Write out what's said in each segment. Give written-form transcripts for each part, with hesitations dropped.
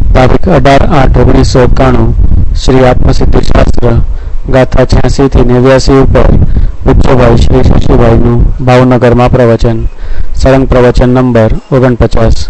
તારીખ 18/8/1991 શ્રી આત્મસિદ્ધિ શાસ્ત્ર ગાથા 86 થી 89 ઉપર પૂજ્યભાઈ શ્રી શશીભાઈનું ભાવનગરમાં પ્રવચન. સરંગ પ્રવચન નંબર 49.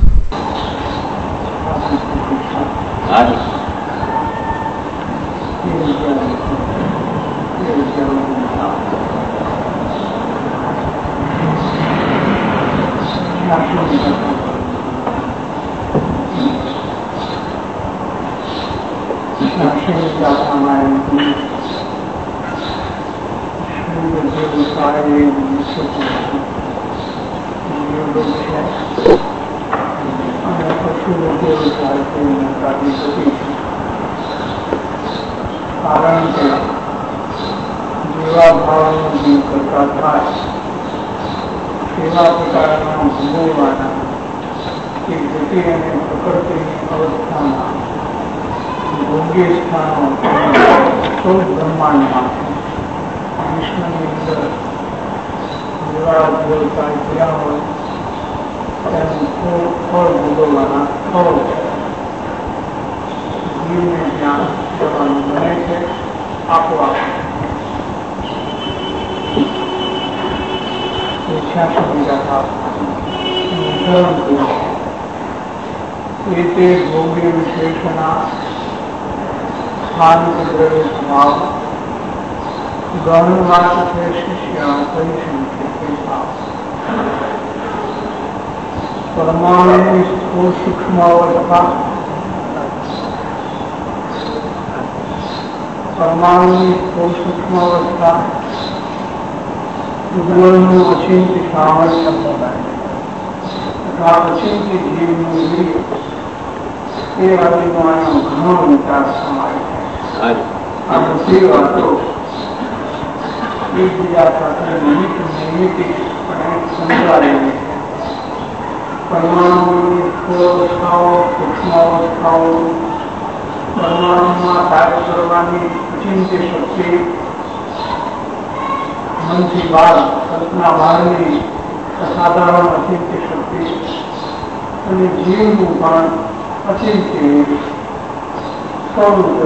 કારણ કે જેવા ભાવનો જીવ કરતા થાય તેવા પ્રકારના ભોગવવાના કે ગતિ અને પ્રકૃતિની અવસ્થામાં ભોગ્ય સ્થાનો સૌ બ્રહ્માંડમાં વિશ્વની અંદર જેવા વ્યવસાય કર્યા હોય તેનું ફળ ભોગવવાના ફળ જીવને જ્ઞાન કરવાનું બને છે આપવા એ તે ભોગ્ય વિશેષના સ્થાન દ્રવ્ય સ્વભાવ ગૌણ વાત છે શિષ્ય કરી શકે પરમાણુની સ્થૂળ સૂક્ષ્મ અવસ્થા પરમાણુની સ્થૂળ સૂક્ષ્મ અવસ્થા ઉદ્ગલનું અચિંત્ય સામર્થ્ય તથા અચિંત્ય જીવનું વીર્ય એ વાતનો આનો ઘણો વિચાર સમાય છે. આ બધી વાતો એકબીજા સાથે નિમિત્તપણે સંકળાયેલી છે. પરમાણુની સ્થૂળ અવસ્થાઓ સૂક્ષ્મ અવસ્થાઓ પરમાણુમાં કાર્ય કરવાની અચિંત્ય શક્તિ મનથી બહાર કલ્પના બહારની અસાધારણ અચિંત્ય શક્તિ અને જીવનું પણ અચિંત્ય સ્વરૂપ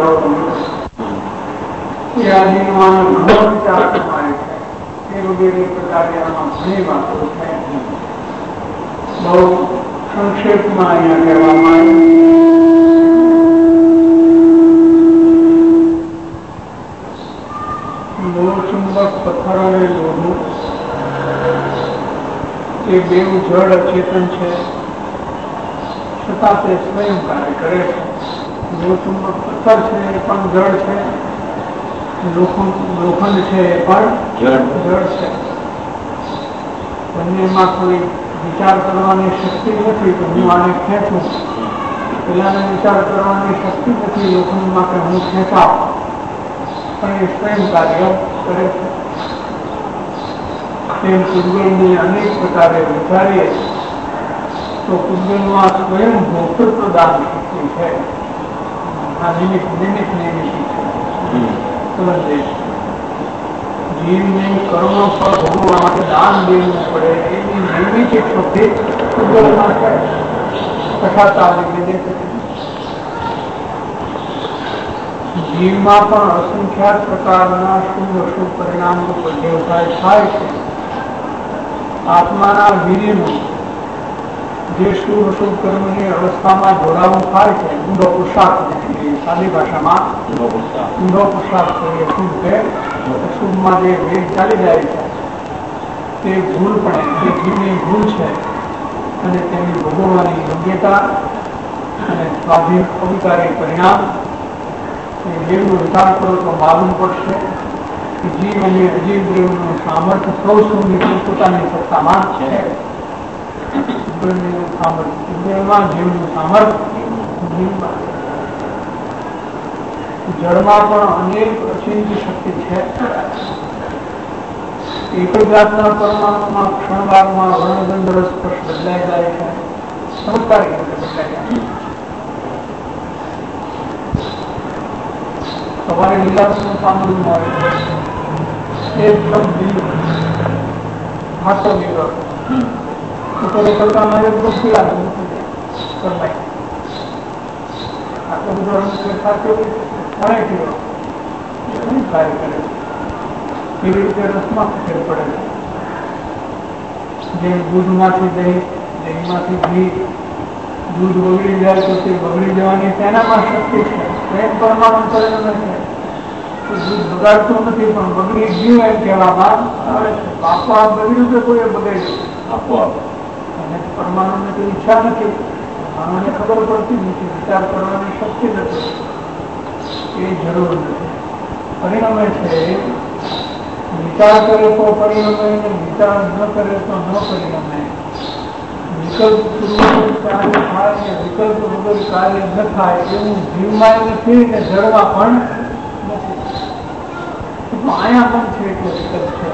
એ આદિનો ઘણો વિચાર સમાય છે. એ વગેરે પ્રકારે આમાં ઘણી વાતો છે. બહુ સંક્ષેપમાં અહીંયા કહેવામાં આવ્યું લોહચુંબક પથ્થર અને લોહનું એ બેઉ જળ અચેતન છે, છતાં તે સ્વયં કાર્ય કરે છે. લોહચુંબક પથ્થર છે એ પણ જળ છે, લોખંડ છે એ પણ જળ છે. બંનેમાં કોઈ વિચાર કરવાની શક્તિ નથી કે હું આને ખેંચું, પેલાને વિચાર કરવાની શક્તિ નથી લોખંડમાં કે હું ખેંચાવ, પણ એ સ્વયં કાર્ય કરે છે. તેમ પૂજ્યની અનેક પ્રકારે વિચારીએ તો પૂજ્યમાં સ્વયં ભોક્તૃત્વ દાન શક્તિ છે. આ નિમિત્ત જીવને કર્મ ફળ ભોગવવા માટે દાન દેવું પડે એની નિર્મિત શક્તિ પૂજ્યમાં છે. તથા જીવમાં પણ અસંખ્યાત પ્રકારના શુભ અશુભ પરિણામ વ્યવસાય થાય છે. આત્માના વીર્યનું જે શુભ અશુભ કર્મની અવસ્થામાં જોડાવું થાય છે, ઊંડો પુરુષાર્થ, સાદી ભાષામાં ઊંડો પુરુષાર્થ કરીએ શુભ કે અશુભમાં જે વેગ ચાલી જાય છે તે ભૂલ પણ તે જીવની ભૂલ છે અને તેની ભોગવવાની યોગ્યતા અને સ્વાધીન અધિકારી પરિણામ જીવનો વિચાર કરો તો માલુમ પડશે કે જીવ અને અજીવ દ્રવ્યનું સામર્થ્ય સૌ સૌની પોતાની સત્તામાં છે. જીવનું સામર્થ્ય જળમાં પણ અનેક અચિંત્ય શક્તિ છે. એક જ જાતના પરમાણુમાં ક્ષણવારમાં વર્ણગંધ સ્પર્શ બદલાઈ જાય છે, ચમત્કારિક રીતે બદલાઈ જાય છે. સવારે લીલા રસનું સાંભળવું હોય એકદમ હાથો લીલો કરતા મારે પીળા તો બધો રંગ ફેરફાર કેવી મળે થયો કાર્ય કરે એવી રીતે રસમાં ફેર પડે છે. જે દૂધમાંથી દહીં, દહીંમાંથી ઘી, દૂધ બગડી જાય તો તે બગડી જવાની તેનામાં શક્તિ છે. એક પરમાણુ પરિણમે છે. દૂધ બગાડતું નથી પણ બગડી ગયું એમ કહેવામાં આવે છે. આપોઆપ બગડ્યું કે કોઈ બગાડ્યું આપોઆપ. અને પરમાણુને તો ઈચ્છા નથી, પરમાણુને ખબર પડતી નથી, વિચાર કરવાની શક્તિ નથી, એ જરૂર નથી. પરિણમે છે વિચાર કરે તો પરિણમે, વિચાર ન કરે તો ન પરિણમે. વિકલ્પ પૂર્વક કાર્ય થાય, વિકલ્પ વગર કાર્ય ન થાય એવું જીવમાં નથી ને જળમાં પણ નથી. અહીંયા પણ છે એટલે વિકલ્પ છે.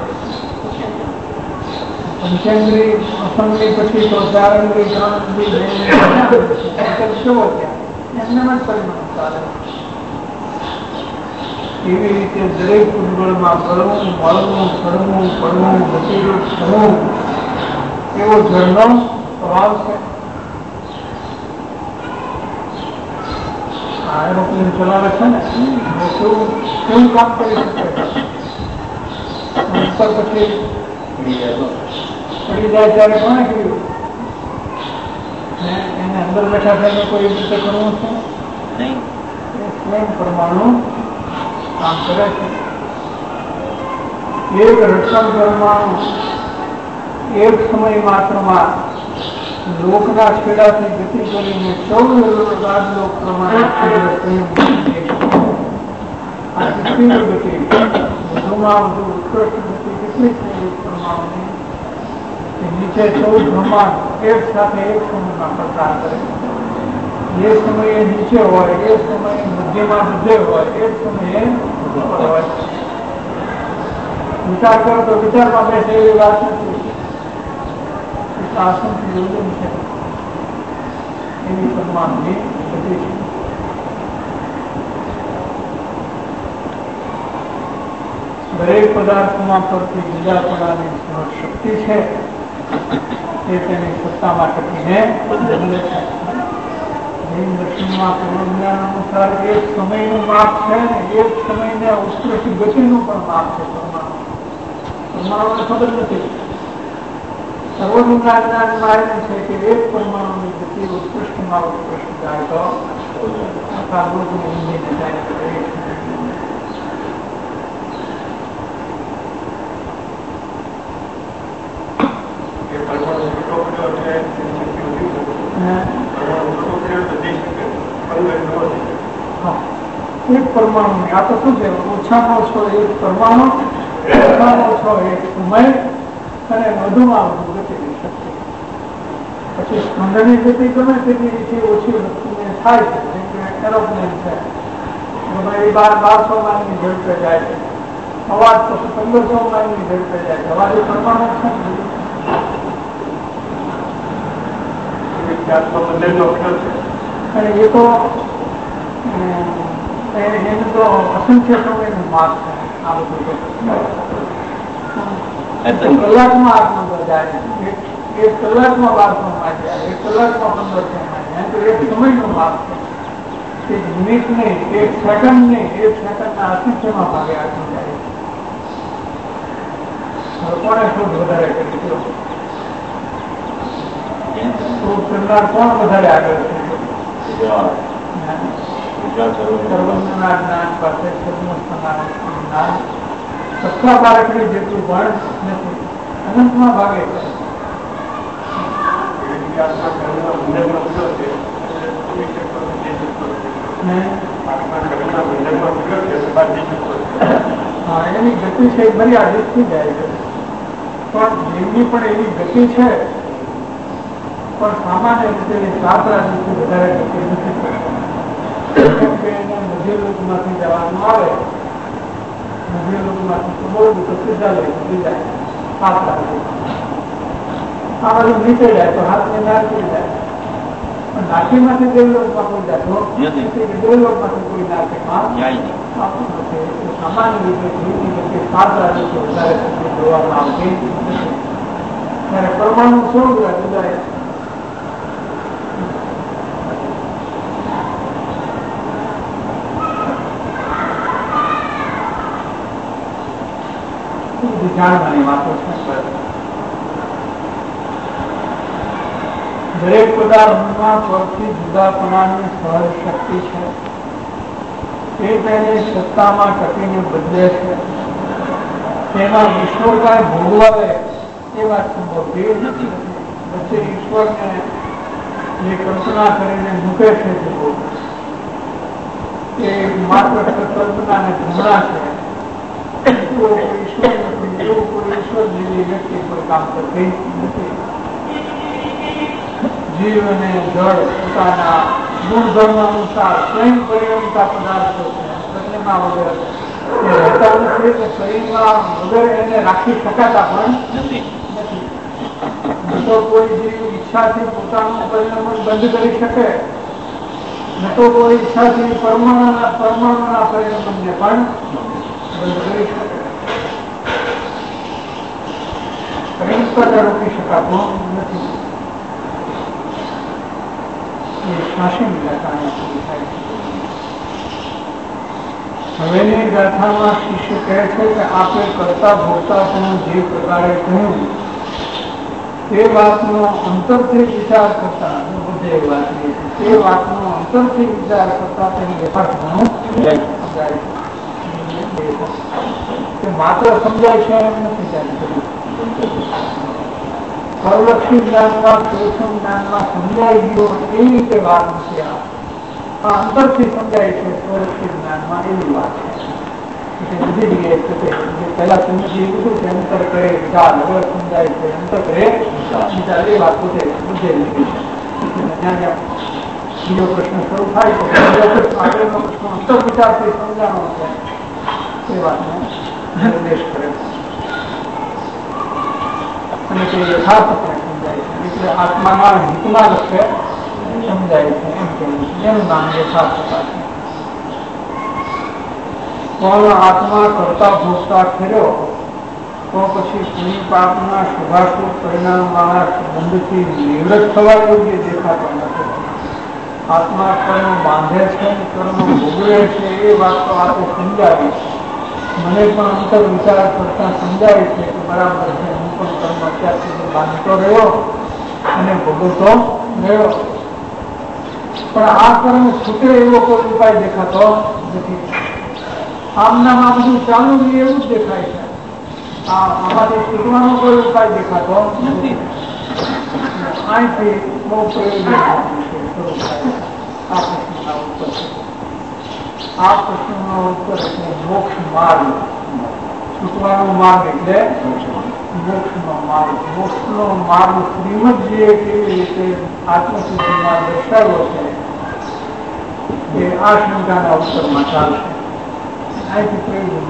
પંચેન્દ્રિય અસંગની પછી તો ચારેન્દ્રિય, ત્રણેન્દ્રિય, વિકલ્પ કેવો ત્યાં એમને જ પરિણામ ચાલે. એવી રીતે દરેક ઉદ્ગળમાં બળવું, મળવું, ચડવું, પડવું, ગતિરૂપ થવું એવો જળનો સ્વભાવ છે. આ એરોપ્લેન ચલાવે છે ને કેવું કામ કરી શકે ઉપર પછી પડી જાય ત્યારે કોને કર્યું? એને અંદર બેઠા થઈને કોઈ રીતે કરવું છે નહીં. સ્વયં પરમાણુ કામ કરે છે. એક રક્ષણ પરમાણુ એક સમય માત્રમાં લોકના છેડાથી ગતિ કરીને 14 રાજલોક પ્રમાણે ગતિ વધુમાં વધુ ઉત્કૃષ્ટ ગતિ કેટલી છે એક પરમાણુની? નીચે 14 બ્રહ્માંડ એક સાથે એક સમયમાં પ્રસાર કરે. જે સમયે નીચે હોય એ સમયે મધ્યમાં બધે હોય, એ સમયે ઉપર હોય. વિચાર કરો તો વિચારમાં બેસે એવી વાત નથી. આસનથી યોજન છે એવી પરમાણુની ગતિ છે. દરેક પદાર્થોમાં પરથી બીજાપણાની શક્તિ છે, તે તેની સત્તામાં ટકીને બદલે છે. જૈન દર્શનમાં પૂર્વજ્ઞાન અનુસાર એક સમયનું માપ છે ને એક સમયને ઉત્કૃષ્ટ ગતિનું પણ માપ છે. પરમાણુને ખબર નથી. સર્વજ્ઞના જ્ઞાનમાં આવ્યું છે કે એક પરમાણુની ગતિ ઉત્કૃષ્ટમાં ઉત્કૃષ્ટ જાય તો આખા લોકને ઊંધીને જાય. એક પરમાણુ આ તો શું છે? ઓછામાં ઓછો એક પરમાણુ, ઓછામાં ઓછો એક સમય અને વધુમાં વધુ ગતિની શક્તિ. પછી સ્પંદની ગતિ ગમે તેટલી ઓછી વસ્તુને થાય છે. જેમ કે એરોપ્લેન છે, એ 1200 માઇલની ઝડપે જાય છે. અવાજ તો 1500 માઇલની ઝડપે જાય છે. અવાજ એ પરમાણુ છે. અને એ તો એનું તો અસંખ્ય સમયનું માર્ગ છે. આ બધું કલાકમાં 8 નંબર જાય, એક કલાકમાં 1200 માં જાય, એક કલાકમાં 1500 માં જાય. તો એક સમયનું માર્ગ છે. એક મિનિટ નહીં, એક સેકન્ડ નહીં, એક સેકન્ડના અસંખ્યમાં ભાગે આગળ જાય. કોને શોધ વધારે કરી દીધો? શોધ કરનાર કોણ વધારે આગળ છે? સર્વજ્ઞના જ્ઞાન પાસે જ્ઞાન સત્તા બાળકડી જેટલું પણ નથી. અનંતમાં ભાગે છે. એની ગતિ છે મર્યાદિત થઈ જાય છે. પણ જેમની પણ એવી ગતિ છે, પણ સામાન્ય રીતે 7 રાજથી વધારે ગતિ નથી કરતા. એને મધ્ય લોકમાંથી જવાનું આવે, મધ્ય લોકમાંથી તો બહુ તો સીધા લઈ જાય 7 રાજથી. આ બાજુ નીચે જાય તો હાથને નાખી જાય. પણ નાખીમાંથી દેવલોકમાં કોઈ જતો દેવલોકમાંથી કોઈ નાખીમાં આવતું નથી. સામાન્ય રીતે જીવની ગતિ 7 રાજથી વધારે ગતિ જોવામાં આવતી નથી. ત્યારે પરમાણુ 16 જુદા જાણવાની વાતો છે. દરેક પદાર્થમાં પરથી જુદાપણાની સહજ શક્તિ છે. તે તેને સત્તામાં ટકીને બદલે છે. તેમાં ઈશ્વર કાંઈ ભોગવાવે એ વાત સંભવતી નથી. પછી ઈશ્વરને જે કલ્પના કરીને મૂકે છે એ માત્ર કલ્પના ને ભ્રમણા છે. ઈશ્વર નથી, એવું કોઈ ઈશ્વર જેવી વ્યક્તિ કોઈ કામ કરતી નથી. જીવ અને જળ પોતાના ગુણધર્મ અનુસાર સ્વયં પરિણમતા પદાર્થો છે. પ્રતિમા વગર એ રહેતા નથી કે શરીરમાં વગર એને રાખી શકાતા પણ નથી. તો કોઈ જીવ ઈચ્છાથી પોતાનું પરિણમન બંધ કરી શકે, ન તો કોઈ ઈચ્છાથી પરમાણુના પરિણમને પણ બંધ કરી શકે. પરિણમતા રોકી શકાતો નથી. હવેની ગાથામાં શિષ્ય કહે છે કે આપણે કરતા ભોગતા જે પ્રકારે કહ્યું તે વાતનો અંતરથી વિચાર કરતા બધે વાત તે વાતનો અંતરથી વિચાર કરતા તેની યથાર્થ ઘણું સમજાય છે. માત્ર સમજાય છે એમ નથી જાણતું. પરલક્ષી જ્ઞાનમાં સૂક્ષ્મ જ્ઞાનમાં સમજાઈ ગયો એવી રીતે વાત નથી. આ અંતરથી સમજાય છે. પરલક્ષી જ્ઞાનમાં એવી વાત છે બધી જગ્યાએ પહેલા સમજી બધું છે અંતર કરે વિચાર, હવે સમજાય છે અંતર કરે વિચાર. એ વાત પોતે બધે લીધી છે. જ્યાં જ્યાં બીજો પ્રશ્ન શરૂ થાય છે આગળનો પ્રશ્ન અંતર વિચારથી સમજાણો છે એ વાતનો નિર્દેશ કરે છે અને તે યથાર્થપણે સમજાય છે. એટલે આત્માના હિતના લક્ષ્ય સમજાય છે એમ કહેવું છે. એનું નામ યથાર્થતા છે. પણ આત્મા કરતા ભોગતા ઠર્યો તો પછી પુણ્ય પાપના શુભાશુભ પરિણામ વાળા સંબંધથી નિવૃત્ત થવા યોગ્ય દેખાતો નથી. આત્મા કર્મ બાંધે છે, કર્મ ભોગવે છે એ વાત તો આપણે સમજાવી. મને પણ અંતર વિચાર કરતા સમજાય છે કે બરાબર છે. હું પણ કર્મ અત્યાર સુધી બાંધતો રહ્યો અને ભોગવતો રહ્યો, પણ આ કર્મ છૂટે એવો કોઈ ઉપાય દેખાતો નથી. આમનામાં બધું ચાલુ એવું જ દેખાય છે. આમાંથી છૂટવાનો કોઈ ઉપાય દેખાતો નથી. અહીંથી બહુ આ પ્રશ્નનો ઉત્તર છે મોક્ષ માર્ગ. છૂટવાનો માર્ગ એટલે મોક્ષનો માર્ગ. મોક્ષનો માર્ગ શ્રીમદજીએ કેવી રીતે આત્મસિદ્ધિમાં દર્શાવ્યો છે એ આ શંકાના ઉત્તરમાં ચાલશે. અહીંથી પ્રયોગ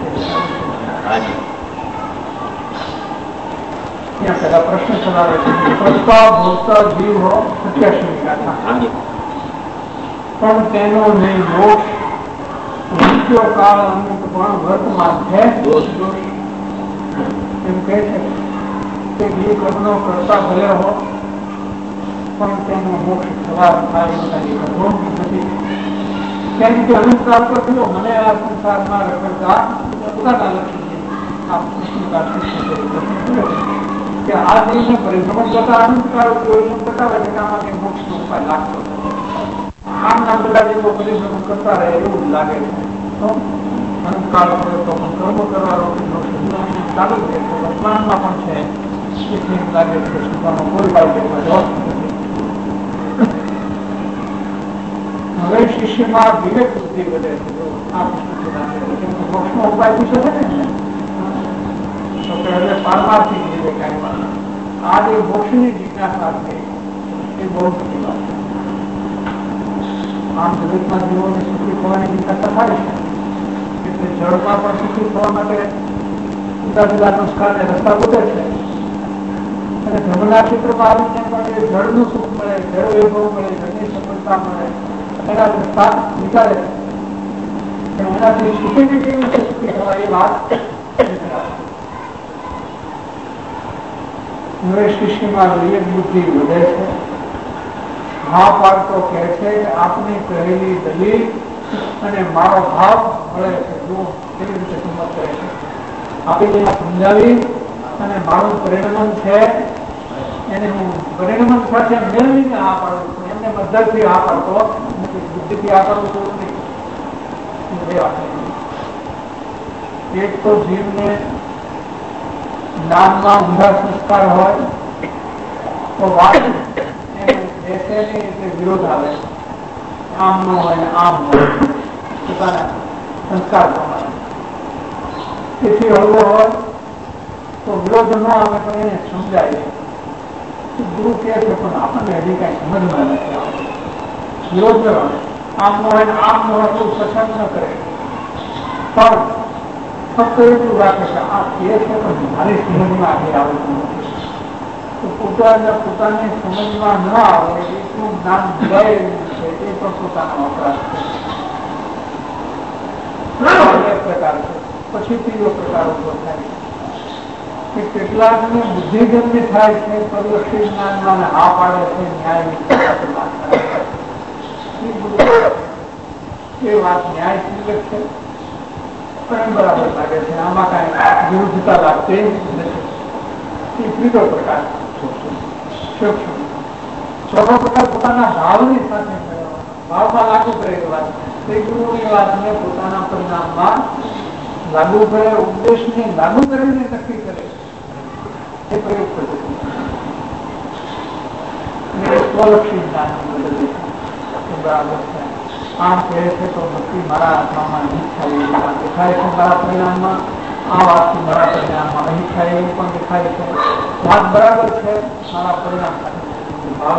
ત્યાં પેલા પ્રશ્ન ચલાવે છે કરતા ભોગતા જીવ હો 87 ગાથા, પણ તેનો નહીં મોક્ષ મૃત્યુ કાળ અમુક પણ વર્તમાન છે એમ કહે છે કે એ કર્મનો કરતા ભલે હો પણ તેનો મોક્ષ થવા થાય નથી. કેમ કે અનુસાર તો થયો મને આ સંસારમાં રખડતા પોતાના લક્ષ્ય કે આ દેશને પરિભ્રમણ કરતા અનુસાર બતાવે છે કે આમાં કઈ મોક્ષનો ઉપાય લાગતો આમના બધા જેવો પરિભ્રમણ કરતા રહે એવું લાગે છે. તો અનુકાળ પડે તો પણ કર્મ કરવાનો ચાલુ છે. વર્તમાનમાં પણ છે એમ લાગે છે સુધાનો કોઈ ઉપાય દેખાતો નથી. હવે શિષ્યમાં વિવેક બુદ્ધિ વધે છે. આ મોક્ષનો ઉપાય પૂછે છે ને તો કે હવે પારમાર્થિક વિવેક આવ્યા. આ જે મોક્ષની જિજ્ઞાસા છે એ બહુ મોટી વાત છે. આમ જગતમાં જીવોને સુખી થવાની જિજ્ઞાસા થાય છે એટલે જળમાં પણ સુખી થવા માટે જુદા જુદા સંસ્કાર ને રસ્તા ગોતે છે. અને ધર્મના ક્ષેત્રમાં આવીને પણ જળનું સુખ મળે, જળ વૈભવ મળે, જળની સફળતા મળે એના રસ્તા વિચારે છે. પણ એનાથી સુખી કેવી રીતે સુખી થવા એ વાત હવે શિષ્યમાં વિવેક બુદ્ધિ વધે છે. મહાપાર્થો કહે છે કે આપની કહેલી દલીલ અને મારો ભાવ મળે છે. જો કેવી રીતે કિંમત કરે છે આપી સમજાવી અને મારું પરિણમન છે એને હું પરિણમન સાથે મેળવીને આ પાડું છું. એમને મદદથી આ પાડતો બુદ્ધિથી આ પાડું છું નહીં. એક તો જીવને જ્ઞાનમાં ઊંધા સંસ્કાર હોય તો વાત વિરોધ આવે, આમ ન હોય ને આમ હોય પોતાના સંસ્કાર પ્રમાણે. તેથી હળવો હોય તો વિરોધ ન આવે તો એને સમજાય. ગુરુ કહે છે પણ આપણને હજી કઈ સમજમાં નથી આવતું. વિરોધ ન આવે, આમ ન હોય ને આમ ન હોય તો પસંદ ન કરે, પણ ફક્ત એટલું રાખે છે આ કહે છે પણ મારી સમજમાં આગળ આવતું નથી. પોતાની સમજમાં ન આવે એટલું જ્ઞાન ભૂલાયેલું છે એ પણ પોતાનો અપરાધ છે. એક પ્રકાર છે. પછી ત્રીજો પ્રકાર ઉભો થાય કે કેટલાકને બુદ્ધિગમ્ય થાય છે, પરવર્તી જ્ઞાનમાં હા પાડે છે, ન્યાય એ વાત ન્યાય સિંગત છે પણ બરાબર લાગે છે, આમાં કઈ વિરુદ્ધતા લાગતી નથી. એ ત્રીજો પ્રકાર. ચોથો પ્રકાર પોતાના ભાવની સાથે ભાવમાં લાગુ કરેલી વાત, શ્રી ગુરુની વાતને પોતાના પરિણામમાં લાગુ કરે, ઉપદેશને લાગુ કરીને નક્કી કરે એ પ્રયોગ પદ્ધતિ. સ્વલક્ષી જ્ઞાનની પદ્ધતિ બરાબર છે. આમ કહે છે તો નક્કી મારા આત્મામાં નહીં થાય એવી વાત દેખાય છે, મારા પરિણામમાં આ વાતથી મારા પરિણામમાં નહીં થાય એવું પણ દેખાય છે. વાત બરાબર છે, મારા પરિણામ ભાવ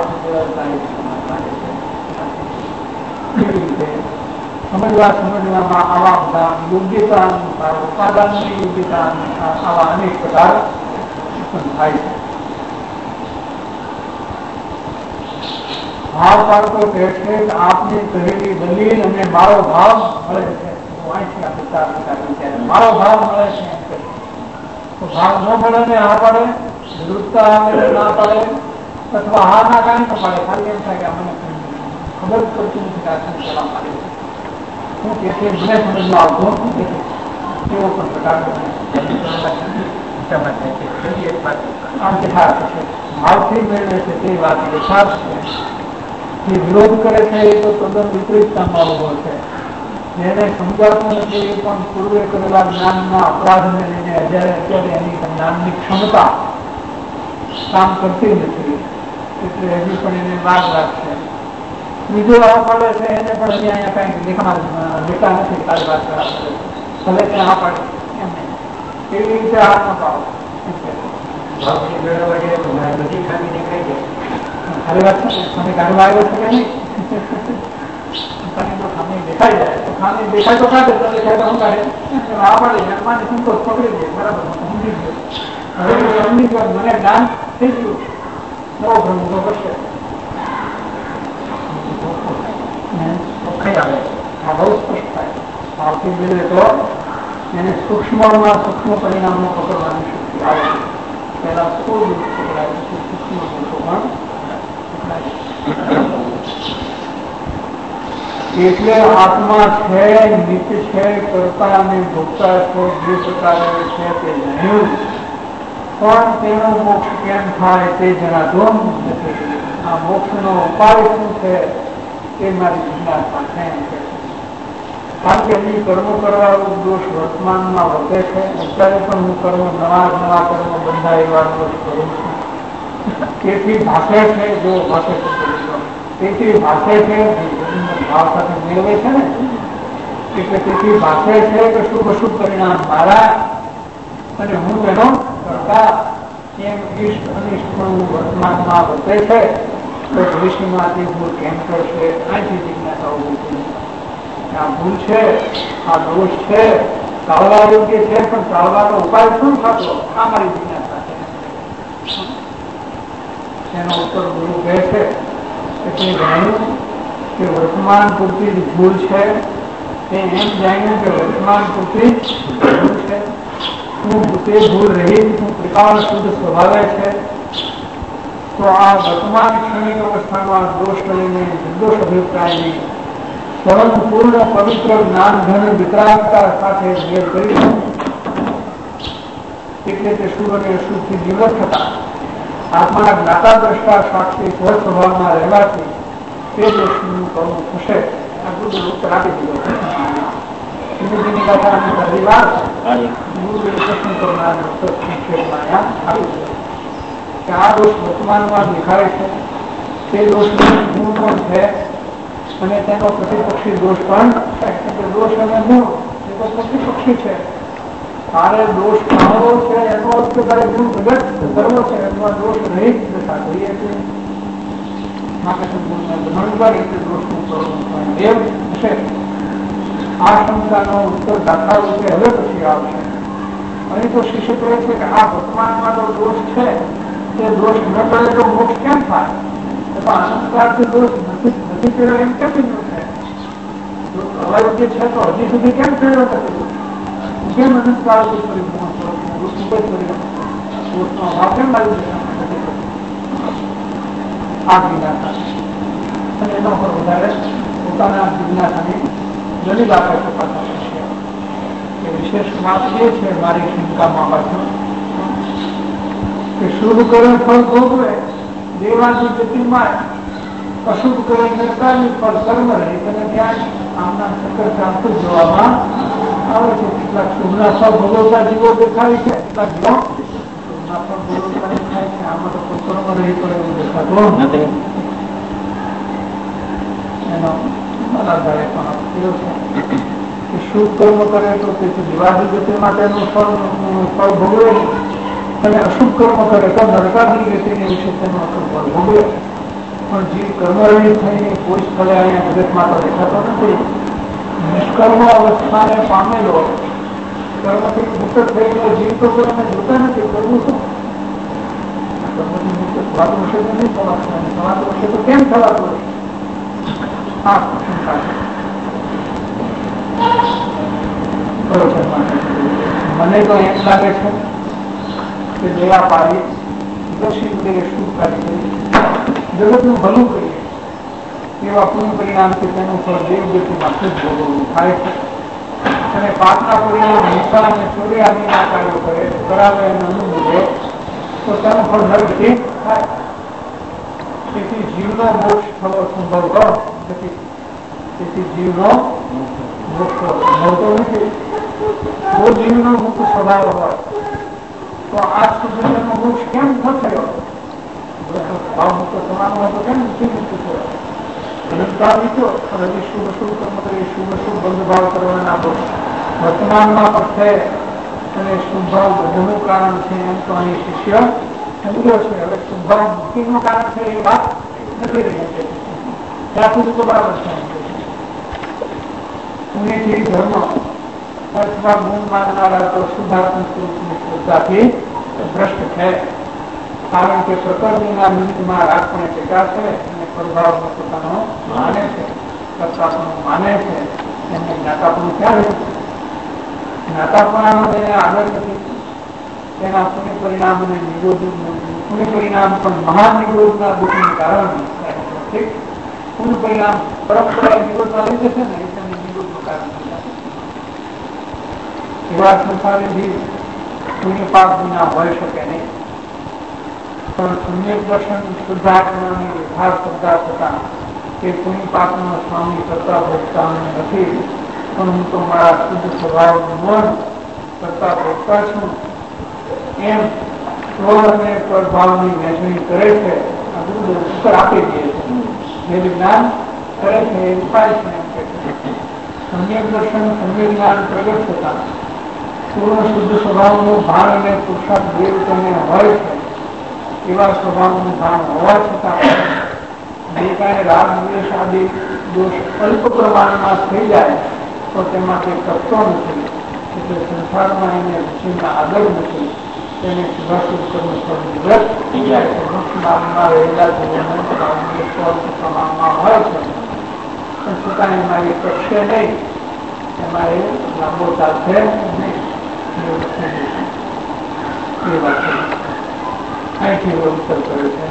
સમજવામાં આવા બધા યોગ્યતા અનુસાર ઉપાદાનની યોગ્યતા આવા અનેક પ્રકાર થાય છે. ભાવ પાડતો કહે છે કે આપની કહેલી દલીલ અને મારો ભાવ મળે છે. મારો ભાવ મળે છે તો ભાવ ન મળે ને આ પડે, વિરુદ્ધતા આવે ના પડે, અથવા હા ના કાંઈ ન પડે, ખાલી એમ થાય કે મને ખબર જ પડતી નથી કે આ સંચાલન પાડે છે. શું કે છે મને સમજમાં આવતો નથી. એવો પણ પ્રકાર ભાવથી મેળવે છે તે વાત યથાર્થ છે. જે વિરોધ કરે છે એ તો તદ્દન વિપરીતતામાં ઉભો છે. જેને સમજાતું નથી એ પણ પૂર્વે કરેલા જ્ઞાનના અપરાધને લઈને અત્યારે એની જ્ઞાનની ક્ષમતા કામ કરતી નથી, એટલે હજી પણ એને વાર લાગશે. બીજો આ પડે છે એને પણ હજી અહીંયા કઈ લેતા નથી, તારી વાત કરાવે ભલે ત્યાં આ પડે એમ એવી રીતે આ ન પાડો. ખાલી વાત તમે કાઢવા આવ્યો છો કે નહીં? ખામી દેખાઈ જાય તો ખામી દેખાય તો કાઢે, તો દેખાય તો હું કાઢે આ પડે મારી સંતોષ પકડી દે, બરાબર સમજી ગયો. હવે સમજી ગયો, મને જ્ઞાન થઈ ગયું, નવો ભ્રમ ઉભો કરશે. આવે આ બહુ સ્પષ્ટ થાય. ભાવથી મેળવે તો એને સૂક્ષ્મમાં સૂક્ષ્મ પરિણામો પકડવાની શક્તિ આવે. પહેલા સ્થૂળ પકડાય, પછી સૂક્ષ્મ પણ એટલે આત્મા છે, નિત્ય છે, કર્તા અને ભોગતા છે, જે પ્રકારે છે તે જાણ્યું, પણ તેનો મોક્ષ કેમ થાય તે જણાતું નથી. આ મોક્ષનો ઉપાય શું છે તે મારી જિજ્ઞાસા છે. કારણ કે એની કર્મ કરવાનો દોષ વર્તમાનમાં વધે છે. અત્યારે પણ હું કર્મ નવા કર્મ બંધાય એવા દોષ કરું છું. તેથી ભાષે છે, જો ભાષે છે તેથી ભાષે છે, ભાવ સાથે મેળવે છે ને, એટલે તેથી ભાષે છે કે શુભ અશુભ પરિણામ મારા અને હું તેનો કરતા એમ ઈષ્ટ અનિષ્ટનું વર્તમાનમાં વધે છે. તો ભવિષ્યમાંથી ભૂલ કેમ કરશે? આથી જિજ્ઞાસા ઉભી છે. આ ભૂલ છે, આ દોષ છે, ટાળવા યોગ્ય છે, પણ ટાળવાનો ઉપાય શું થતો? આ મારી જિજ્ઞાસા છે. એનો ઉત્તર ગુરુ કહે છે એટલે જાણ્યું કે વર્તમાન પૂરતી જ ભૂલ છે. એમ જાણ્યું કે વર્તમાન પૂરતી ભૂલ છે. હું તે ભૂલ રહી, હું ત્રિકાળ શુદ્ધ સ્વભાવે છે. તો આ વર્તમાન ક્ષણિક અવસ્થામાં દોષ કરીને નિર્દોષ અભિપ્રાયની પરમ પૂર્ણ પવિત્ર જ્ઞાન ઘન વિતરાગતા સાથે મેળ કરી રીતે શુભ અને અશુભથી નિવૃત્ત થતા આત્માના જ્ઞાતા દ્રષ્ટા સાક્ષી સ્વ સ્વભાવમાં રહેવાથી તે દોષનું કરવું થશે. આ બધું ઉત્તર આપી દીધો. ગુરુજીની કથા અને બધી વાત ગુરુજીએ પ્રશ્ન કરનાર ઉત્તર સંક્ષેપમાં આપી દીધો કે આ દોષ વર્તમાનમાં દેખાય છે. તે દોષનું ગુણ પણ છે અને તેનો પ્રતિપક્ષી દોષ પણ દોષ અને ગુણ એ તો પ્રતિપક્ષી છે. તારે દોષ ખાવો છે એનો અર્થ તારે ગુણ પ્રગટ કરવો છે અથવા દોષ રહિત દશા જોઈએ છે. આ શંકાનો ઉત્તર દાખલા રૂપે હવે પછી આવશે. અહીં તો શિષ્ય કહે છે કે આ વર્તમાનમાં જો દોષ છે તે દોષ ન કરે તો મોક્ષ કેમ થાય? અનંતકાળથી દોષ નથી કર્યો એમ કેમ બીજું છે? અવૈધ છે તો હજી સુધી કેમ કર્યો નથી? કેમ અનંતકાળથી પરિભ્રમણ કરો? દોષનો અભાવ કેમ લાવી આ જિજ્ઞાસા અને એના પર વધારે પોતાના જિજ્ઞાસાની દલીલ આપે છે. પાછા એ વિશેષ વાત એ છે મારી શંકામાં પાછળ કે શુભ કરે ફળ ભોગવે દેવાની ગતિમાં, અશુભ કરે નરકાની ફળ કર્મ રહે. અને ત્યાં આમના ચક્કર ચાલતું જોવામાં આવે છે. કેટલાક શુભના ફળ ભોગવતા જીવો દેખાય છે, કેટલાક શુભના ફળ ભોગવતા દેખાય છે. આમાં તો કર્મ રહી પડે એવું દેખાતો નથી. એનો બરાબર પણ કેવો છે કે શુભ કર્મ કરે તો તેથી દિવાળી ગતિમાં તેનું ફળ ભોગવે અને અશુભ કર્મ કરે તો નરકાની ગતિની વિશે તેનું અશુભ ફળ ભોગવે. પણ જીવ કર્મરહિત થઈને કોઈ સ્થળે અહીંયા જગતમાં તો દેખાતો નથી. નિષ્કર્મ અવસ્થાને પામેલો કર્મથી મુક્ત થયેલો જીવ તો કર્મ જોતા નથી. કરવું શું? કર્મથી મુક્ત થવાતું હશે તો નહીં થવાતું, થવાતું હશે તો કેમ થવાતું હશે? આ શંકા છે. મને તો એમ લાગે છે કે દયા પાડી દોષી શુભ કાર્ય કરી જગતનું ભલું કરીએ એવા પુણ્ય પરિણામથી તેનું ફળ દેવગતિમાં શુભ ભોગવવું થાય છે. અને પાપના પરિણામ હિંસા અને ચોરી આદિના કાર્યો કરે કરાવે અને અનુભવે તો તેનું ફળ નરગતિ થાય. તેથી જીવનો મોક્ષ થવો સંભવ નથી. તેથી જીવનો મોક્ષ સંભવતો નથી. જો જીવનો મુક્ત સ્વભાવ હોય તો આ સુધીનો મોક્ષ કેમ ન થયો? ભાવ મુક્ત થવાનો હતો કેમ નથી મુક્ત થયો? અનંતકાળ લીધો હજી શુભ શુભ કર્મ કરી શુભ શુભ બંધ ભાવ કરવાના વર્તમાનમાં પણ છે અને શુભ ભાવ બધું કારણ છે એમ તો અહીં શિષ્ય સમજ્યો છે. હવે શુભ ભાવ મુક્તિનું કારણ છે એ વાત નથી રહી છે. ત્યાં સુધી તો બરાબર છે. પુણ્યથી ધર્મ અથવા ગુણ માનનારા તો શુદ્ધાત્મક સ્વરૂપની શ્રદ્ધાથી ભ્રષ્ટ છે. કારણ કે પ્રકૃતિના નિમિત્તમાં રાખને ટેકા છે અને પ્રભાવનો પોતાનો માને છે, કર્તાપણું માને છે. એમને જ્ઞાતાપણું ક્યાં રહ્યું? જ્ઞાતાપણાનો તેને આદર નથી. તેના પુણ્ય પરિણામ અને પુણ્ય પરિણામ પણ મહાન નિરોધના દુઃખનું કારણ પુણ્ય પરિણામ પરંપરા નિરોધના લીધે છે ને એ તેને નિરોધનું કારણ એવા સંસારી પુણ્ય પાપ વિના હોય શકે નહીં. પણ પુણ્ય દર્શન શુદ્ધાત્માની વિભાગ શ્રદ્ધા થતા કે પુણ્ય પાપનો સ્વામી કરતા ભોગતા નથી. પણ હું તો મારા શુદ્ધ સ્વભાવનું મન કરતા ભોગતા છું એમ ક્રોધ અને પ્રભાવની વહેંચણી કરે છે. આ બધું ઉત્તર આપી દે છે. જે જ્ઞાન કરે છે એ ઉપાય છે એમ કે સમ્યક દર્શન સમ્યક જ્ઞાન પ્રગટ થતા પૂર્ણ શુદ્ધ સ્વભાવનું ભાન અને પુરુષાર્થ બે રીતે હોય છે. એવા સ્વભાવનું ભાન હોવા છતાં જે કાંઈ રાગ દ્વેષ આદિ દોષ અલ્પ પ્રમાણમાં થઈ જાય તો તેમાં તે કરતો નથી. એટલે સંસારમાં એને રુચિના આદર નથી. તેને શુભાશુભ કર્મ નિવૃત્ત થઈ જાય છે. મોક્ષમાં રહેલા જીવન પ્રમાણમાં હોય છે પણ છતાં એમાં એ કરશે નહીં. એમાં એ લાંબો ચાલશે નહીં. એ વાત છે. અહીંથી ઉત્તર કરે છે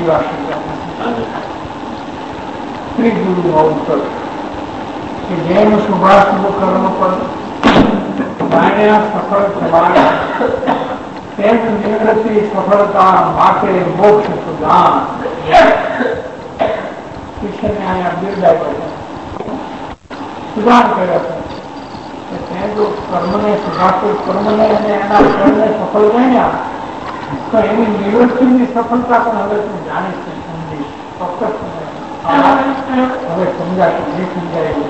ત્રિગુરુનો ઉત્તર કે જેમ શુભાશુભ કર્મ પર સફળ થવાના તેમ નિવૃત્તિ સફળતા માટે મોક્ષ સુધાન શિષ્યને અહીંયા બિરદાવ્યો સુધાન કર્યો છે તે જો કર્મને સુધાતું કર્મને અને એના ફળને સફળ ગણ્યા તો એની નિવૃત્તિની સફળતા પણ હવે તું જાણીશ સમજીશ ચોક્કસ હવે સમજાતું નહીં સમજાયું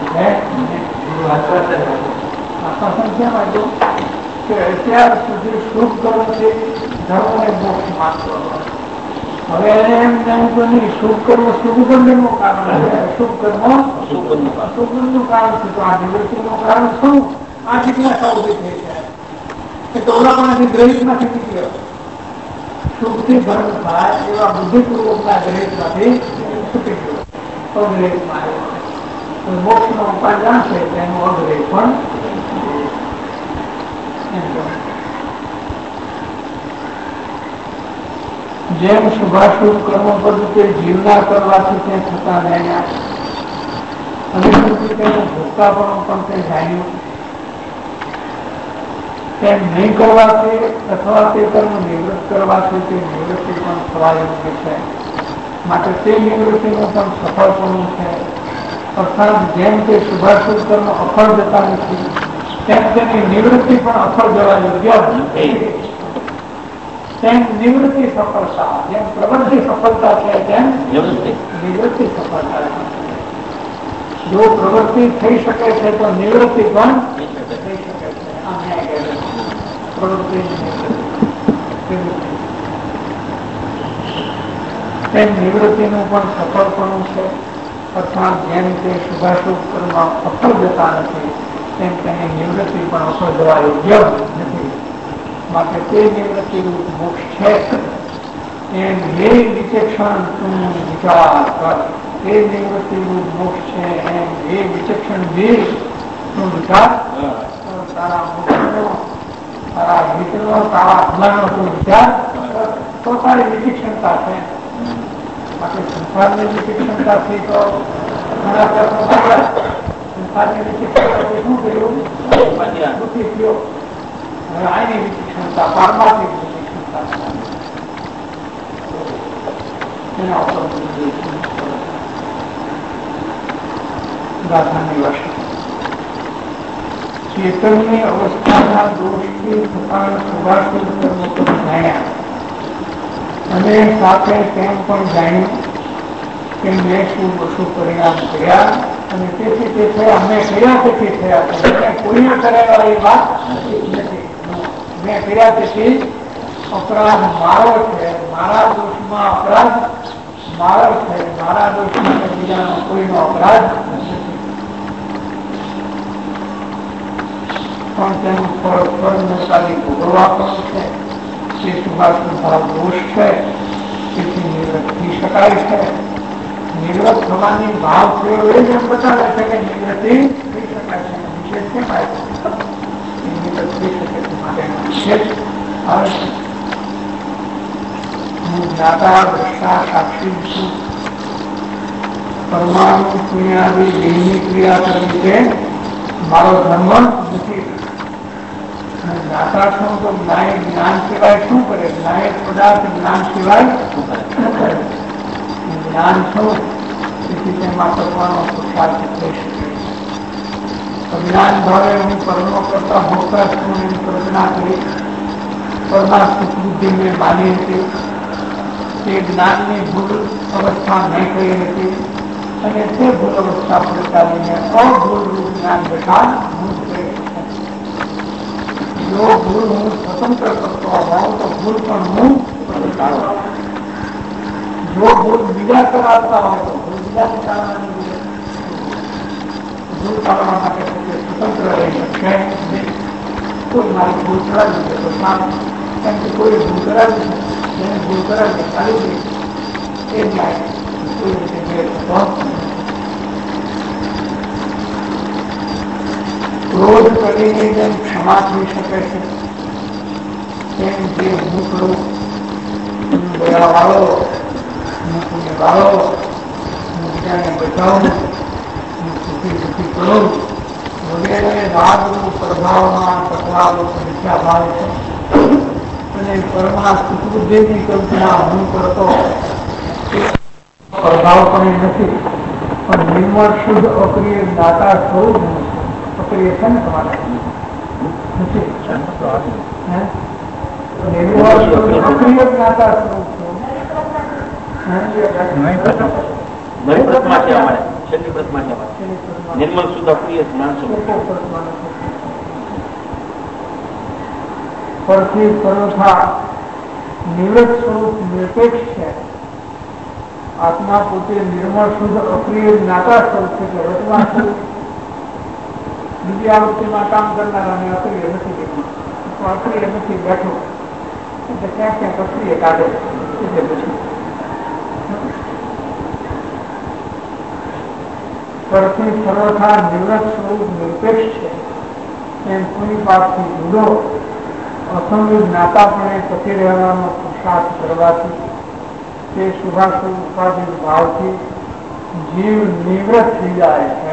આશ્વાસન કેમ આપ્યું કે અત્યાર સુધી શુભ કર્મથી ધર્મને મોક્ષ માનતો હવે એને એમ જાણતું નહીં શુભ કર્મ શુભ બંધનનું કારણ છે અશુભ કર્મ અશુભ બંધનનું કારણ છે તો આ નિવૃત્તિનું કારણ શું આ જિજ્ઞાસા ઉભી થઈ છે તો ઓલાપણાથી ગ્રહિતમાંથી નીકળ્યો શુભથી ધર્મ થાય એવા બુદ્ધિપૂર્વકના ગ્રહિતમાંથી છૂટી ગયો અગ્રહિતમાં આવ્યો મોક્ષનો ઉપાય જાણશે તેનું અગ્રહિત પણ જેમ શુભાશુભ કર્મ પદ્ધતિ જીવના કરવાથી તે થતા જાણ્યા અને તેનું ભોગતાપણું પણ તે જાણ્યું તેમ નહીં કરવાથી અથવા તે કર્મ નિવૃત્ત કરવાથી તે નિવૃત્તિ પણ થવા યોગ્ય છે માટે તે નિવૃત્તિનું પણ સફળપણું છે અર્થાત જેમ તે શુભાશુભ કર્મ અફળ જતા નથી તેમ તેની નિવૃત્તિ પણ અફળ જવા યોગ્ય તેમ નિવૃત્તિ સફળતા જેમ પ્રવૃત્તિ સફળતા છે તેમ નિવૃત્તિ સફળતા છે જો પ્રવૃત્તિ થઈ શકે છે તો નિવૃત્તિ પણ થઈ શકે છે પ્રવૃત્તિ તેમ નિવૃત્તિનું પણ સફળપણું છે અર્થાત જેમ તે શુભાશુભ કર્મ અફળ જતા નથી તેમ તેની નિવૃત્તિ પણ અફળ જવા યોગ્ય નથી માટે તે નિવૃત્તિ મોક્ષ છે એમ એ વિચક્ષણ તું વિચાર કર તે નિવૃત્તિ મોક્ષ છે એમ એ વિચક્ષણ તું વિચાર તારા મોક્ષનો તારા મિત્રનો તારા અજ્ઞાનનો તું વિચાર તો તારી વિચક્ષણતા છે માટે સંસારની વિચક્ષણતાથી તો ઘણા પ્રશ્નો સંસારની વિચક્ષણતાથી શું કર્યું દુઃખી થયો હવે આની વિચક્ષણતા પારમાર્થિક વિચક્ષણતા એના ઉપર ગાથાની વર્ષ ચેતનની અવસ્થાના દોષથી થતા શુભાશુભ કર્મ પણ જાણ્યા અને સાથે તેમ પણ જાણ્યું કે મેં શું વસ્તુ પરિણામ કર્યા અને તેથી તે થયા મેં કર્યા તેથી થયા કોઈને કરેલા એ વાત નથી મેં કર્યા તેથી અપરાધ મારો છે મારા દોષમાં અપરાધ મારો છે મારા દોષમાં બીજાનો કોઈનો અપરાધ નથી પણ તેનું ફળ ભોગવવા પણ છે તે શુભાશુભ ભાવ દોષ છે તેથી નિવૃત્ત થઈ શકાય છે નિવૃત્ત થવાની ભાવ થયો એ જ એમ બતાવે છે કે નિવૃત્તિ થઈ શકાય છે વિશેષ કેમ આવ્યો નિવૃત્ત થઈ શકે છે માટેનો વિશેષ આવે છે હું જ્ઞાતા દ્રષ્ટા સાક્ષી છું પરમાણુ પુણ્યાદી દેહની ક્રિયા કરવી છે મારો ધર્મ નથી જ્ઞાતા છું તો જ્ઞાન સિવાય શું કરે જ્ઞાય પદાર્થ જ્ઞાન સિવાય શું કરે જ્ઞાન છું તેથી તેમાં કરવાનો પુરુષાર્થ થઈ શકે અજ્ઞાન ભાવે હું કર્મો કરતા ભોગતા છું એની કલ્પના કરી પરમા સુખ બુદ્ધિ મેં માની હતી તે જ્ઞાનની ભૂલ અવસ્થા મેં કરી હતી અને તે ભૂલ અવસ્થા પ્રચારીને અભૂલરૂપ જ્ઞાન બેઠા હું કરી જો ભૂલ હું સ્વતંત્ર કરતો હોઉં તો ભૂલ પણ હું જો ભૂલ બીજા કરાવતા હોય તો ભૂલ બીજા કરાવવાની ભૂલ કરવા માટે સ્વતંત્ર રહી શકશે કોઈ મારી ભૂલ કરાવી છે તો સારું કેમ કે કોઈ ભૂલ કરાવી છે જેને ભૂલ કરાવી ચાલી ગઈ એ જાય કોઈ રીતે ક્રોધ કરીને જેમ ક્ષમા થઈ શકે છે તેમ જે હું કરું દયા વાળો હું પુણ્ય વાળો હું બીજાને બચાવું હું સુખી કરું વગેરે રાગનું પ્રભાવમાં ટકરાવો મિથ્યા ભાવ છે અને પરમા સુખદેવની કલ્પના હું કરતો પ્રભાવ પણ નથી, પણ નિર્મળ શુદ્ધ અપ્રિય દાતા સ્વરૂપ અપ્રિય છે ને તમારે નથી, નિર્મળ શુદ્ધ અપ્રિય દાતા સ્વરૂપ નિર્મળ શુદ્ધ અપ્રિય પરથી સર્વથા નિવૃત્ત સ્વરૂપ નિરપેક્ષ છે. આત્મા પોતે નિર્મળ શુદ્ધ અપ્રિય જ્ઞાતા સ્વરૂપ છે કે વર્તમાન સ્વરૂપ બીજી આવૃત્તિમાં કામ કરનારાને અપ્રિય નથી, અપ્રિય નથી બેઠો એટલે ક્યાંક ક્યાંક અપ્રિય કાઢે એટલે પછી પરથી સર્વથા નિવૃત્ત સ્વરૂપ નિરપેક્ષ છે. એમ કોઈ પાસથી જુદો અસંગી જ્ઞાતાપણે ટકી રહેવાનો પુરુષાર્થ કરવાથી તે શુભાશુભ ઉપાધિ ભાવથી જીવ નિવૃત્ત થઈ જાય છે.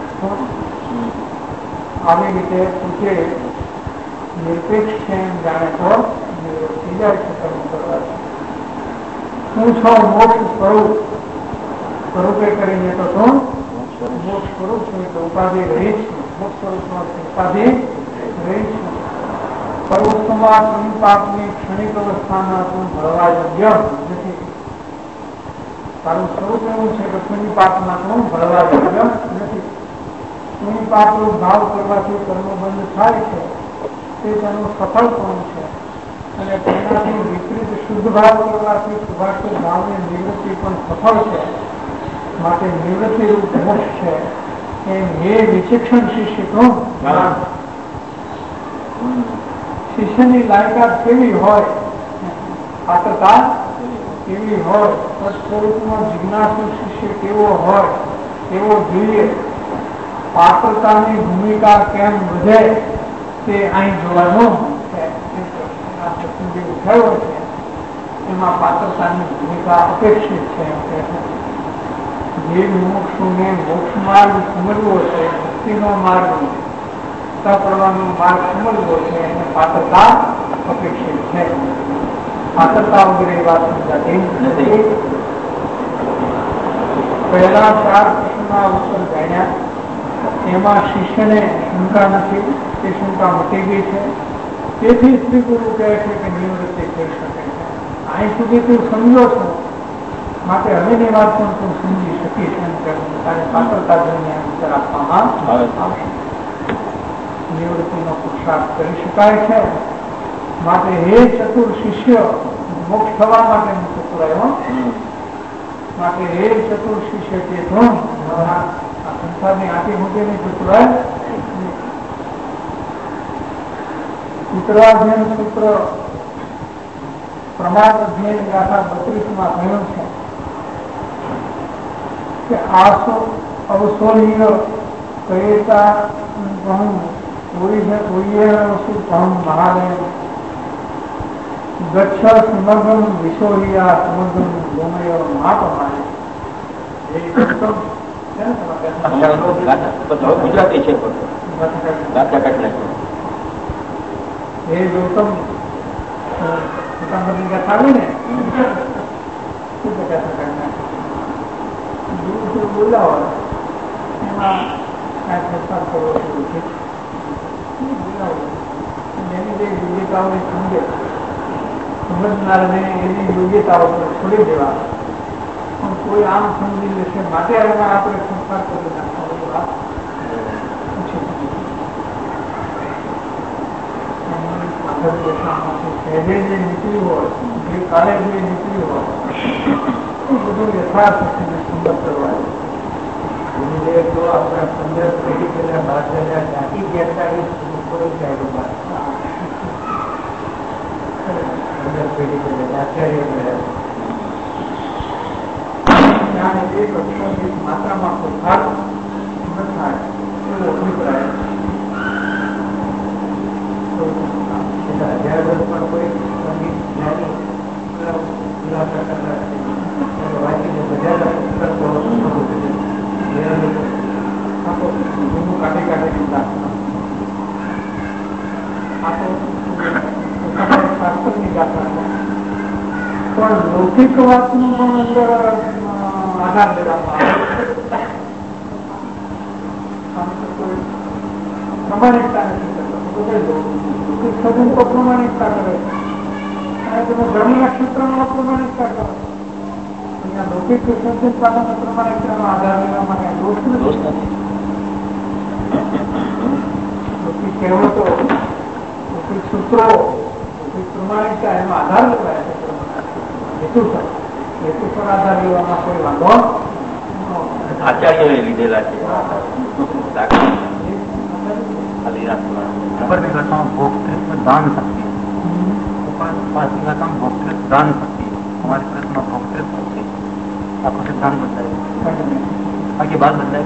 આવી રીતે પોતે નિરપેક્ષ છે એમ જાણે તો નિવૃત્ત થઈ જાય છે કર્મ કરવાથી. હું છો મોક્ષ સ્વરૂપે કરીને તો શું મોક્ષ સ્વરૂપ છું તો ઉપાધિ રહી છું, મોક્ષ સ્વરૂપમાં ઉપાધિ રહી છું. પરોક્ષમાં સંપાપની ક્ષણિક અવસ્થામાં તું ભળવા યોગ્ય નથી. તારું સ્વરૂપ એવું છે કે સંપાપમાં તું ભળવા યોગ્ય નથી. સંપાપનો ભાવ કરવાથી કર્મ બંધ થાય છે તે તેનું સફળ પણ છે, અને તેનાથી વિપરીત શુદ્ધ ભાવ કરવાથી શુભાશુભ ભાવની નિવૃત્તિ પણ સફળ છે. માટે નિવૃત્તિ રૂપ મોક્ષ છે. એમ હે વિચક્ષણ શિષ્ય તો શિષ્યની લાયકાત કેવી હોય, પાત્રતા કેવી હોય, સ્વરૂપમાં જિજ્ઞાસુ શિષ્ય કેવો હોય એવો જોઈએ. પાત્રતાની ભૂમિકા કેમ વધે તે અહીં જોવાનું છે. થયો છે એમાં પાત્રતાની ભૂમિકા અપેક્ષિત છે. જે મુમુક્ષુને મોક્ષ માર્ગ સમજવો છે, મુક્તિનો માર્ગ કરવાનો માર્ગ સમજવો છે એને પાત્રતા અપેક્ષિત છે. પાત્રતા વગેરે એ વાત સમજાતી નથી. પહેલા 4 પ્રશ્નના ઉત્તર જાણ્યા એમાં શિષ્યને શંકા નથી, તે શંકા મટી ગઈ છે. તેથી શ્રી ગુરુ કહે છે કે નિવૃત્તિ થઈ શકે છે. અહીં સુધી તું સમજો છો, માટે હવેની વાત પણ તું સમજી શકીશ એમ કે તારે પાત્રતા જોઈને ઉત્તર આપવામાં આવશે. નિવૃત્તિનો પુરુષાર્થ કરી શકાય છે. માટે હે ચતુર શિષ્ય, મોક્ષ થવા માટે ચતુરાયો માટે હે ચતુર શિષ્ય કે તું આ સંસારની આટી મોટીની ચતુરાય ઉત્તરાધ્યયન સૂત્ર પ્રમાદ અધ્યયન ગાથા 32 કહ્યું છે કે આસો અવસોનીય કહેતા કહું મહાલય ગચ્છ સમગ્ર વિશોહિયા સમગ્ર ગોમય મહાપમાય. ગુજરાતી છે એ ગૌતમ પોતાની કથા આવી ને બોલાવો એમાં કાંઈ ફેરફાર કરવો છે. એની જે યોગ્યતાઓને સમજનારને એની યોગ્યતાઓ પર છોડી દેવા, પણ કોઈ આમ સમજી લેશે માટે એમાં આપણે ફેરફાર કરી નાખવાનો વાત સહેજે જે નીકળ્યું હોય, જે કાલે જે નીકળ્યું હોય એ બધું યથાર્થ સંગત કરવા. તો આપણે 15 પેઢી પહેલા 12,000 ત્યાંથી ગયા હતા. 15 પેઢી પહેલા આચાર્ય માત્રામાં ફેરફાર ન થાય એવો અભિપ્રાય. હજાર વર્ષ પણ કોઈ સંગીત જ્ઞાની વાંચીને બધા કાઢી કાઢી શાસ્ત્રની ગાથા છે, પણ લૌકિક વાતનો પણ અંદર આધાર લેવામાં આવે પ્રમાણિકતા નથી કરતા. સદન તો પ્રમાણિકતા કરે છે અને તમે ધર્મના ક્ષેત્રમાં પ્રમાણિકતા કરો. અહીંયા લૌકિક સર્જન પાછળના પ્રમાણિકતાનો આધાર લેવા માટે દોષ નથી. લૌકિક કહેવતો, લૌકિક સૂત્રો, લૌકિક પ્રમાણિકતા એનો આધાર લેવાય છે. હેતુ પર આધાર લેવામાં કોઈ વાંધો આચાર્યોએ લીધેલા છે. भोक्तृत्व दान शक्ति, भोक्तृत्व दान शक्ति हमारे प्रश्न में भोक्तृत्व शक्ति आपको सिद्धांत बताए, आगे बात बताए.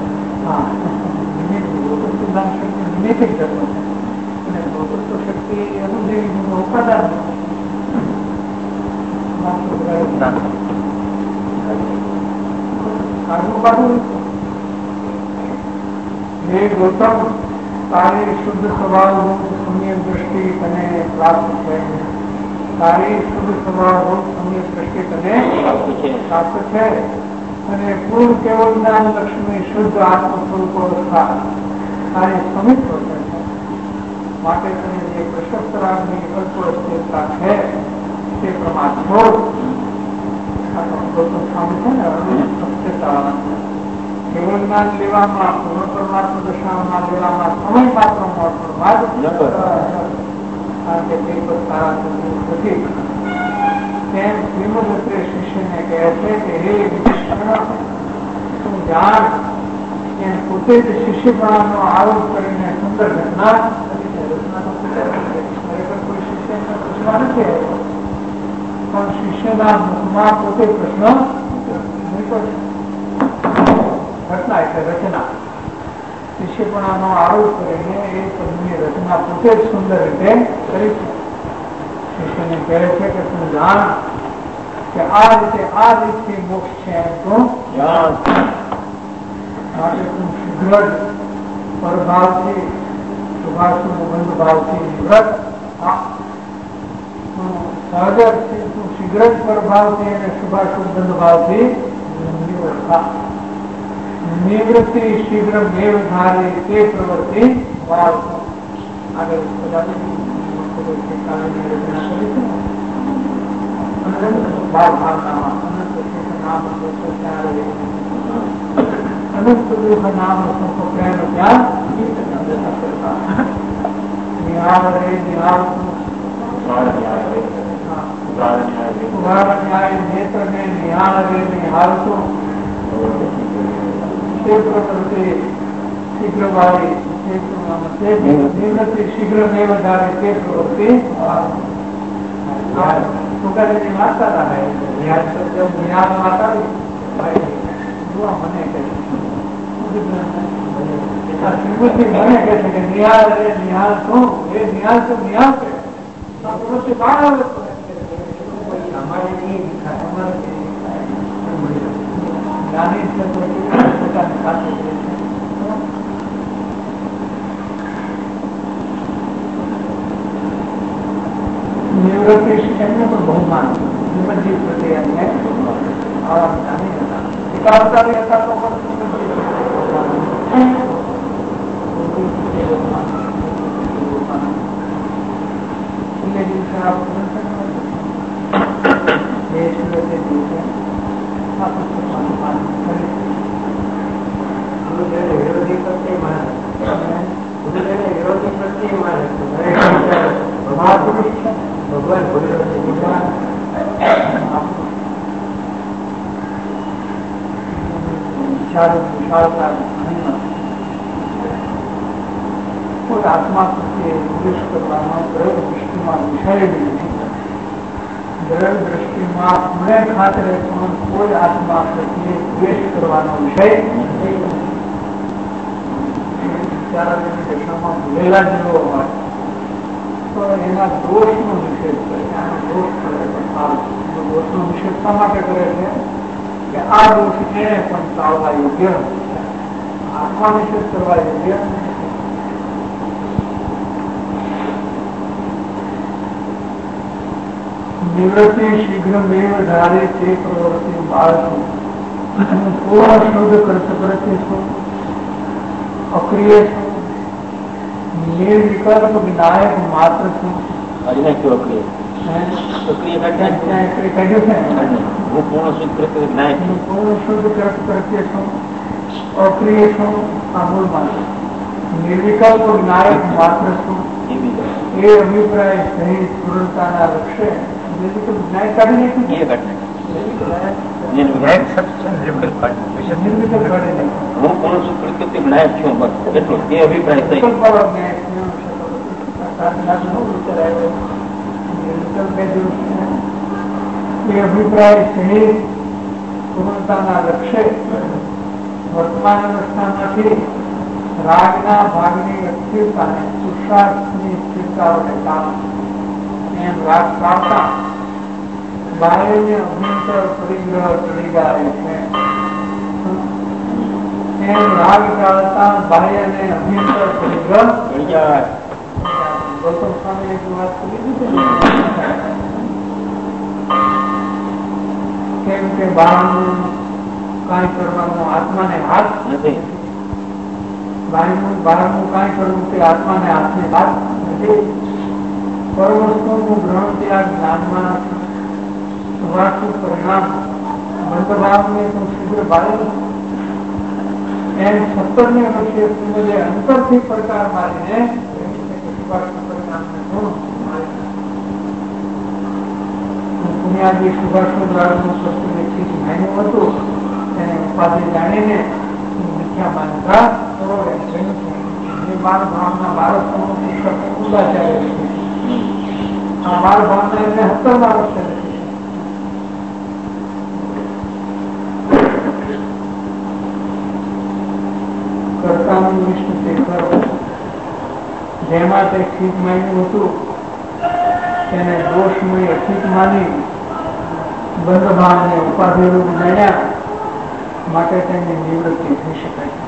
शक्ति उपादान ગૌતમ તારી શુદ્ધ સ્વભાવ સમ્ય દ્રષ્ટિ તને પ્રાપ્ત છે. તારી શુદ્ધ સ્વભાવ સમ્ય દ્રષ્ટિ તને પ્રાપ્ત છે અને પૂર્ણ કેવળ જ્ઞાન લક્ષ્મી શુદ્ધ આત્મ સ્વરૂપ અવસ્થા તારી સમિત છે. માટે તને જે પ્રશસ્ત રાગની અલ્પ સ્થિરતા છે તે પ્રમાણ છોડ. ગૌતમ સ્વામી છે ને અસ્થિરતા કેવળ જ્ઞાન લેવામાં, પૂર્ણ પરમાત્મા દશામાં લેવામાં સમય માત્ર કારણ કે તે સારા નથી. તેમ શ્રીમદ શિષ્યને કહે છે કે હે તું જાણ કે પોતે જ શિષ્યપણાનો આરોપ કરીને સુંદર ઘટના ખરેખર કોઈ શિષ્યને પૂછવા નથી આવ્યો, પણ શિષ્યના મુખમાં પોતે પ્રશ્ન ઘટના એટલે રચના. શિષ્યપણાનો આરોપ કરીને એ પદની રચના પોતે જ સુંદર રીતે કરી છે. શિષ્યને કહે છે કે તું જાણ કે આ રીતથી મોક્ષ છે એમ તો માટે તું શીઘ્ર જ પરભાવથી શુભાશુભ બંધ ભાવથી નિવૃત્ત સહજ તું શીઘ્ર જ પરભાવથી અને શુભાશુભ બંધ ભાવથી નિવૃત્ત. નિવૃત્તિ શીઘ્ર મેવ ધારે તે પ્રવૃત્તિ ભાવ આગળ અનંત દુઃખ નામ પ્રેમ જ્ઞાન નિહાળ રે નિહાળ ન્યાય નેત્ર ને નિહાળ રે નિહાળતું તે પ્રવૃત્તિ શીઘ્ર વાળી નિવૃત્તિ શીઘ્ર મેવ ધારે તે પ્રવૃત્તિ સુગારીની માતા રહે જ્ઞાન માતા મને કહે શ્રીમતી મને કહે છે કે નિહાળ રે નિહાળ શું એ નિહાળ તો નિહાળ છે પ્રવૃત્તિ બહાર આવે નિવૃત્તિ એમને પણ બહુ માન શ્રીમદજી પ્રત્યે એમને જાણી હતા વિકાસદારી હતા તો વિરોધી પ્રત્યે માન વિરોધી પ્રત્યે માન મહાપુરુષ છે ભગવાન કોઈ આત્મા પ્રત્યે દ્વેષ કરવાનો દ્રઢ દૃષ્ટિમાં વિષય નથી. દ્રઢ દૃષ્ટિમાં મને ખાતરે પણ કોઈ આત્મા પ્રત્યે દ્વેષ કરવાનો વિષય નથી. દશામાં ભૂલેલા જેવો હોય તો એના દોષનો નિષેધ કરે. આનો દોષ કરે દોષનો નિષેધ શા માટે કરે છે કે આ દોષ એને પણ ટાળવા યોગ્ય નથી. આત્મા નિષેધ કરવા યોગ્ય નથી. નિવૃત્તિ શીઘ્રમેવ ધારે તે પ્રવૃત્તિ બાળશું. પૂર્ણ શુદ્ધ કરતી છું, અક્રિય છું, નિર્વિકલ્પ વિનાયક માત્ર છું. પૂર્ણ શુદ્ધ કરતી છું, અક્રિય છું, આ મૂળ માત્ર. નિર્વિકલ્પ વિનાયક માત્ર છું એ અભિપ્રાય સહિત પૂર્ણતાના લક્ષ્ય વિનાયક કાઢી નાખ્યું. અભિપ્રાય સહિત પૂર્ણતાના લક્ષ્ય વર્તમાન અવસ્થામાંથી રાગના ભાગની અસ્થિરતાને પુરુષાર્થની સ્થિરતાઓને કારણે એમ રાગ પામતા બાહ્યને અભ્યંતર પરિગ્રહ ચડી જાય છે. એમ રાગ ટાળતા બાહ્યને અભ્યંતર પરિગ્રહ ચડી જાય. ગૌતમ સ્વામી એક વાત કરી દીધી કેમ કે બહારનું કાંઈ કરવાનું આત્માને હાથ નથી. બહારનું કાંઈ કરવું તે આત્માને હાથને હાથ નથી. પરવસ્તુનું ગ્રહણ ત્યાં જ્ઞાનમાં પરિણામ બંધભાવને તો શીઘ્ર બાળ્યું. એમ 17મી વર્ષે અંતરથી પડકાર મારીને પુણ્યાદી સુભાષનું સસ્તું માન્યું હતું તેને ઉપાધિ જાણીને મિથ્યા માનતા બાળ ભાવના બાળકો ઉદાચાર્ય છે. આ બાળ ભાવના એટલે 17 વર્ષે કર્તાનું વિષ્ણુ તે ખરો જેમાં તે ઠીક માન્યું હતું તેને દોષમય અઠીક માની બંધ ભાવને ઉપાધિરૂપ જાણ્યા માટે તેની નિવૃત્તિ થઈ શકાય.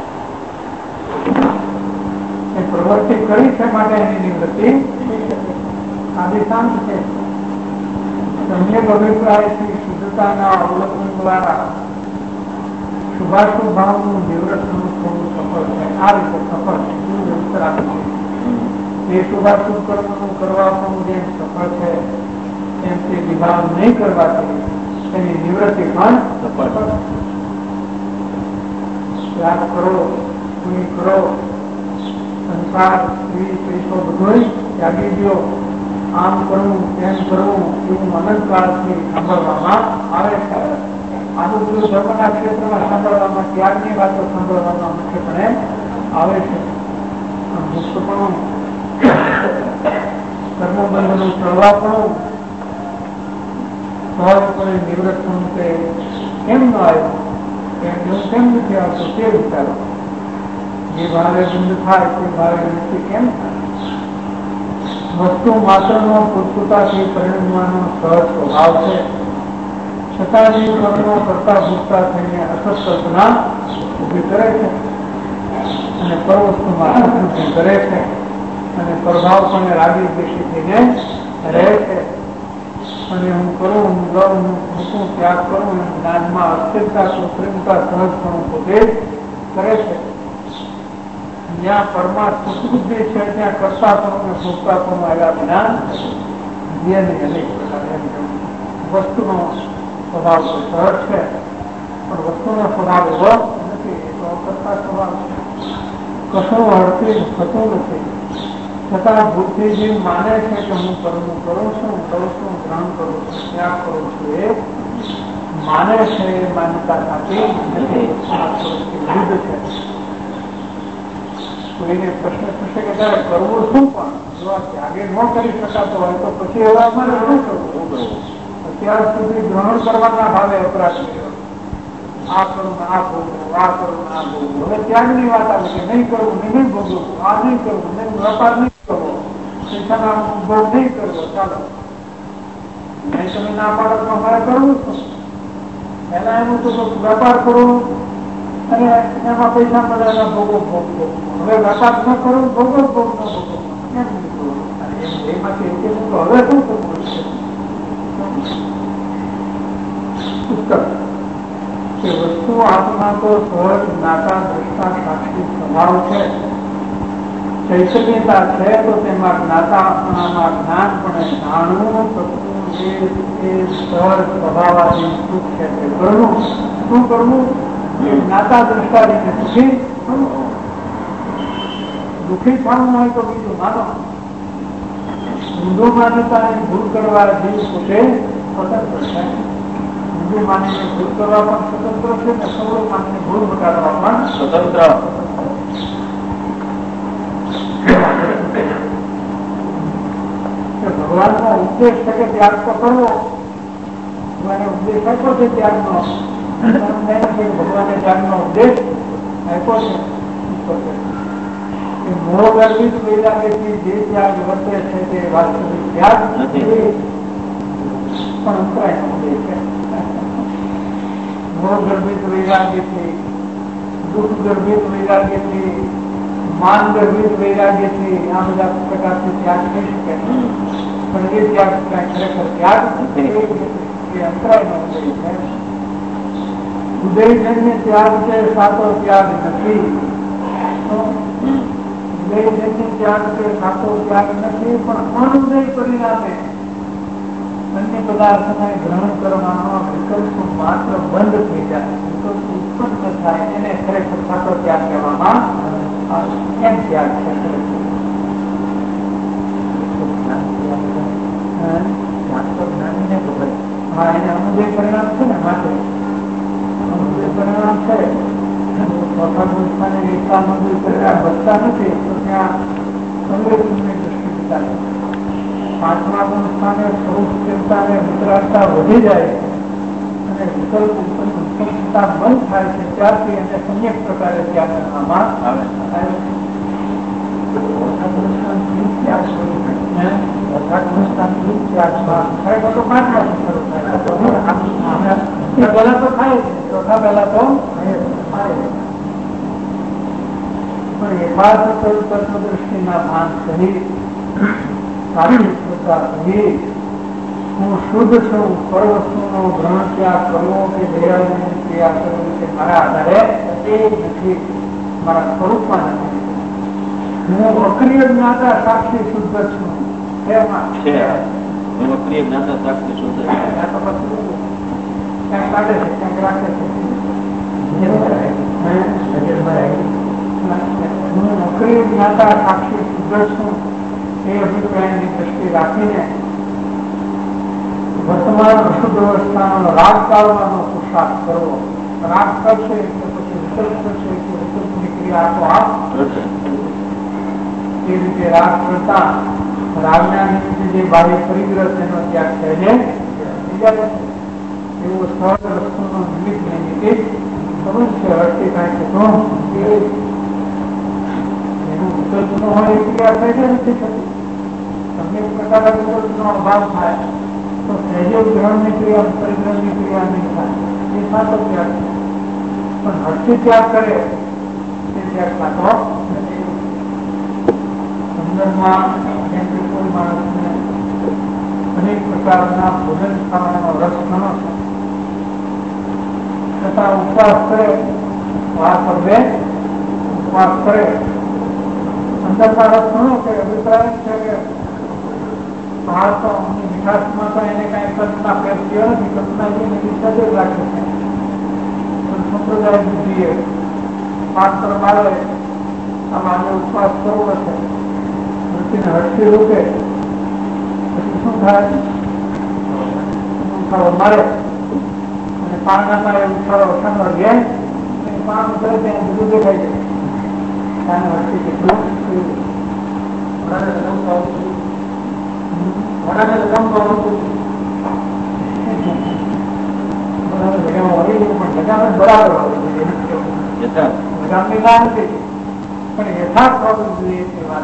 પ્રવૃત્તિ કરી છે માટે એની નિવૃત્તિ આદિશાંત છે. સમ્યક અભિપ્રાયથી શુદ્ધતાના અવલોકન દ્વારા શુભાશુભ ભાવનું નિવૃત્ત થવું થોડું સફળ છે. આ રીતે સફળ છે ઉત્તર આપે છે. એ શુભાશુભ કર્મનું કરવા પણ જેમ સફળ છે એમ તે વિભાગ નહીં કરવાથી તેની નિવૃત્તિ પણ સફળ. ત્યાગ કરો, પૂરી કરો, સંસાર સ્ત્રી પૈસો બધો ત્યાગી દો, આમ કરવું તેમ કરવું એવું અનંતકાળથી સાંભળવામાં આવે છે. આનું બધું ધર્મના ક્ષેત્રમાં સાંભળવામાં ત્યાગની વાતો સાંભળવામાં મુખ્યપણે આવે છે. મુક્તપણું, કર્મબંધનું ચળવાપણું સ્વરૂપે નિવૃત્ત થવું તે કેમ ન આવ્યું, એવું કેમ નથી આવતું તે વિચારો. જે ભાવે બંધ થાય તે ભાવે નથી કેમ થાય. વસ્તુ માત્રનો પૂરતાથી પરિણમવાનો સહજ સ્વભાવ છે. છતાં જે કર્મો કરતા ભૂખતા થઈને અસત કલ્પના ઉભી કરે છે અને પરવસ્તુમાં અનુભૂતિ કરે છે અને પ્રભાવ પણ રાગી દ્વેષી થઈને રહે છે. અને હું કરું, હું લઉં, હું ત્યાગ કરું એમ જ્ઞાનમાં અસ્થિરતા કૃત્રિમતા સહજપણું પોતે કરે છે. જ્યાં પરમાત્મા સુબુદ્ધિ છે ત્યાં કર્તાપણું અને ભોગતાપણું આવ્યા વિના વસ્તુનો સ્વભાવ તો સહજ છે પણ વસ્તુનો સ્વભાવ એવો નથી. એ તો અકર્તા સ્વભાવ છે. કશું હળતી થતું નથી. છતાં બુદ્ધિ જે માને છે કે હું કર્મ કરું છું, ગ્રહણ કરું છું, ત્યાગ કરું છું, એ માને છે એ માન્યતા સાચી નથી. વિરુદ્ધ છે. કોઈને પ્રશ્ન થશે કે ત્યારે કરવું શું પણ જો આ ત્યાગે ન કરી શકાતો હોય તો પછી હવે અમારે શું કરવું? અત્યાર સુધી ગ્રહણ કરવાના ભાવે અપરાધ કર્યો. આ કરું આ ભોગવું, આ કરું આ ભોગવું. હવે ત્યાગની વાત આવે કે નહીં કરવું, નહીં ભોગવું, આ નહીં કરવું, નહીં વેપાર નહીં કરવો, પૈસાના ભોગ નહીં કરવો. ચાલો નહીં તમે ના પાડો તો અમારે કરવું શું? પહેલા એનું તો વેપાર કરવું અને એમાં પૈસા મળે એના ભોગો ભોગ. હવે વેપાર ન કરવું, ભોગો ભોગ ન ભોગવો. એમાંથી તો હવે શું કરવું છે? ઉત્તર કે વસ્તુ આત્મા તો સહજ જ્ઞાતા દ્રષ્ટા સાક્ષી સ્વભાવ છે. ચૈતન્યતા છે તો તેમાં જ્ઞાતા આપણામાં જ્ઞાન પણ જાણવું એ સહજ સ્વભાવાથી સુખ છે તે કરવું. શું કરવું? એ જ્ઞાતા દ્રષ્ટાને સુખી દુઃખી થવાનું હોય તો બીજું માનો. ઊંધું માન્યતાને ભૂલ કરવા જીવ પોતે સ્વતંત્ર છે. ઊંધું માનીને ભૂલ કરવા પણ સ્વતંત્ર છે ને સૌ માનીને ભૂલ ઘટાડવા પણ સ્વતંત્ર. ભગવાનનો ઉપદેશ છે કે ત્યાગ તો કરવો. ભગવાને ઉપદેશ આપ્યો છે ત્યાગનો. ભગવાને ત્યાગનો ઉપદેશ આપ્યો છે. મોહ ગર્ભિત વૈરાગ્યથી જે ત્યાગ વર્તે છે તે વાસ્તવિક ત્યાગ નથી, પણ અંતરાય ઉપદેશ છે. મોહ ગર્ભિત વૈરાગ્યથી, દુઃખ ગર્ભિત વૈરાગ્યથી, માન ગર્ભિત વૈરાગ્યથી આ બધા પ્રકારથી ત્યાગ થઈ શકે, પણ એ ત્યાગ ખરેખર ત્યાગ એ અંતરાયનો ઉદય છે. ઉદયજન્ય ત્યાગ છે, સાચો ત્યાગ નથી. ઉદયજન્ય ત્યાગ છે, સાચો ત્યાગ નથી, પણ અનુદય પરિણામે અન્ય પદાર્થને ગ્રહણ કરવાનો વિકલ્પ માત્ર બંધ થઈ જાય, વિકલ્પ ઉત્પન્ન થાય, એને ખરેખર સાચો ત્યાગ કહેવામાં એમ ત્યાગ છે. હા, એને અનુદય પરિણામ છે ને, માટે અનુદય પરિણામ છે. ચોથા પુરુષને એકતા અનુદય પરિણામ વધતા નથી તો ત્યાં સંવેદનની દ્રષ્ટિ ચાલે. પાંચમા પુરુષને સ્વરૂપ ચિંતા અને વિતરાગતા વધી જાય અને વિકલ્પ ઉત્પન્નતા બંધ થાય છે, ત્યારથી એને સમ્યક પ્રકારે ત્યાગ કરવામાં આવે છે. દ્રષ્ટિના ભાન સહિત હું શુદ્ધ છું, પરવસ્તુનો ગ્રહણ ત્યાગ કરવો કે દયાની ક્રિયા કરવી કે મારા આધારે એ નથી, મારા સ્વરૂપમાં નથી. હું અક્રિય જ્ઞાતા સાક્ષી શુદ્ધ છું. હું અક્રિય જ્ઞાતા સાક્ષી શુદ્ધ ક્યાંક કાઢે છે, ક્યાંક રાખે છે. હું અક્રિય જ્ઞાતા સાક્ષી શુદ્ધ છું એ અભિપ્રાયની દ્રષ્ટિ રાખીને વર્તમાન અશુદ્ધ અવસ્થાનો રાગ ટાળવાનો પુરુષાર્થ કરવો. રાગ કરશે એટલે પછી વિકલ્પ કરશે કે વિકલ્પની ક્રિયા તો આપ એ રીતે રાગ કરતા રાગના નિમિત્તે જે બાહ્ય પરિગ્રહ તેનો ત્યાગ થયેલે એવો સહજ વસ્તુનો નિમિત્ત નિમિત્તે ખબર છે હરતી કાંઈ તો એનું વિકલ્પ નો હોય એ ક્રિયા થઈ નથી થતી. અનેક પ્રકારના વિકલ્પનો અભાવ થાય તો સહેજ ગ્રહણની ક્રિયા પરિગ્રહની ક્રિયા નહીં થાય, એ સાચો ત્યાગ છે. પણ હરતી ત્યાગ કરે એ ત્યાગ સાચો નથી. સંદર્ભમાં કોઈ માણસને અનેક પ્રકારના ભોજન ખાવાનો રસ ઘણો છે, છતાં ઉપવાસ કરે, વાર પર બે ઉપવાસ કરે, અંદરના રસ ઘણો કે અભિપ્રાય છે કે બહાર તો મીઠાશમાં તો એને કઈ કલ્પના ફેર થયો નથી, કલ્પના જે નથી સજેવ રાખે છે. પણ સંપ્રદાય બુદ્ધિએ પાત્ર બાળે આમાં ઉપવાસ કરવો છે, હરતી રૂપે પછી શું થાય? ઉઠાડો મારે અને પારણામાં એ ઉઠાડો સાંભળ ગયા પાણ કરે ત્યાં બધું દેખાય છે. ત્યાં હરતી કેટલું બરાબર પણ યથાર્થ હોવું જોઈએ એ વાત.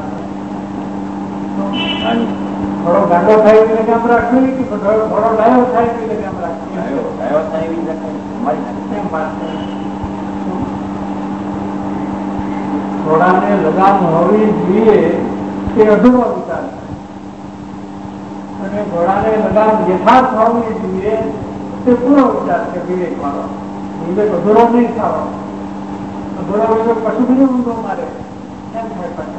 થોડો ગાંડો થાય એટલે કેમ રાખવી કે થોડો ડાયો થાય એટલે કેમ રાખવી? થોડાને લગામ હોવી જોઈએ તે અધૂરો વિચાર અને અને ઘોડાને લગામ યથાર્થ હોવી જોઈએ તે પૂરો વિચાર છે વિવેક વાળો. વિવેક અધૂરો નહીં થવો. અધૂરો વિવેક કશું બીજું ઊંધો મારે એમ થાય.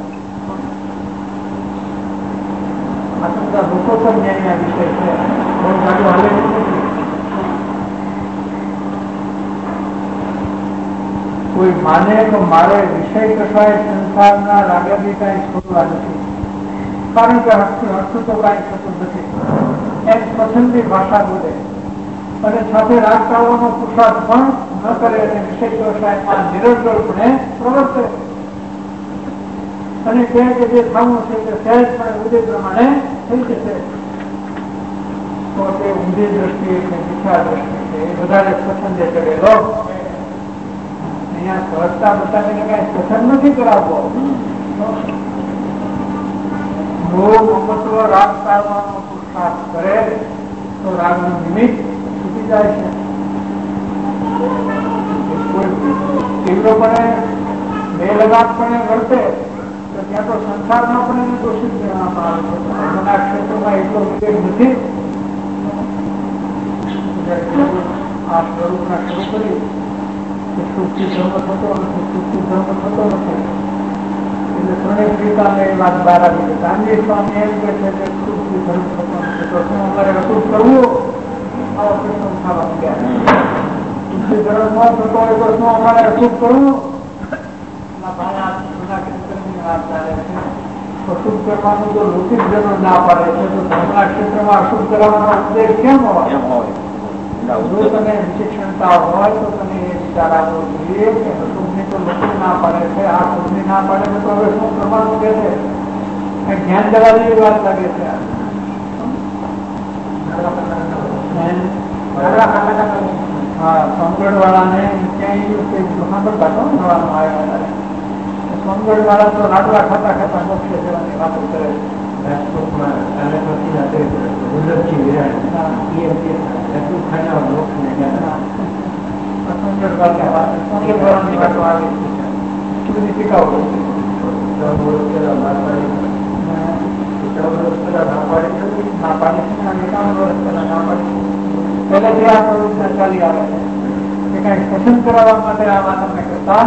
આ તો બધા લોકો પર ન્યાયના વિષય છે. બહુ જાડું હાલે નથી. કોઈ માને તો મારે વિષય કશાય સંસારના રાગથી કઈ છોડવા નથી, કારણ કે હસ્તું તો કઈ થતું નથી એમ પસંદની ભાષા બોલે અને સાથે રાગ ટાળવાનો પુરુષાર્થ પણ ન કરે અને વિષય કશાયમાં નિરંતરપણે પ્રવર્તે અને કહે કે જે થવું છે તે સહેજ પણ ઉદય પ્રમાણે થઈ જશે. તો તે ઊંધી દ્રષ્ટિએ છે, મિથ્યા દ્રષ્ટિ છે, એ વધારે પસંદે કરેલો. અહીંયા સહજતા બતાવીને કઈ પસંદ નથી કરાવવો. રાગ ટાળવાનો પુરુષાર્થ કરે તો રાગનું નિમિત્ત છૂટી જાય છે. કોઈ તીવ્રપણે બે લગાટપણે વર્તે તો ત્યાં તો સંસારમાં પણ એને દોષિત ગણવામાં આવે છે. ધર્મના ક્ષેત્રમાં એટલો વિવેક નથી. આ સ્વરૂપના શરૂ કરી સુખથી ધર્મ થતો નથી, સુખથી ધર્મ થતો નથી. એટલે ત્રણેય પિતાને એ વાત બહાર આવી છે. ગાંધી સ્વામી એમ કે છે કે સુખથી ધર્મ થતો નથી, તો શું અમારે રસૂલ કરવું? આવો પ્રશ્ન થવા ગયા. સુખથી ધર્મ ન થતો હોય તો શું અમારે રસૂલ કરવું? અશુભ કરવાનું તો લૌકિક જનો ના પાડે છે, તો ધર્મના ક્ષેત્રમાં અશુભ કરવાનો ઉપદેશ કેમ હોય? જો તમે વિચક્ષણતા હોય તો તમે એ વિચાર આવવો જોઈએ કે અશુભની તો લોકો ના પાડે છે, આ શુભની ના પાડે છે, તો હવે શું પ્રમાણ કે છે? જ્ઞાન દેવા જેવી વાત લાગે છે. હા, સોમગઢ વાળાને ક્યાંય સાંભળતા હતો નવાનું આવ્યા. સોમગઢ વાળા તો લાડવા ખાતા ખાતા મોક્ષે જવાની વાતો કરે છે. પહેલેથી આ પ્રવૃત્તિ ચાલી આવે છે કે કઈ પસંદ કરાવવા માટે આ વાત અમે કરતા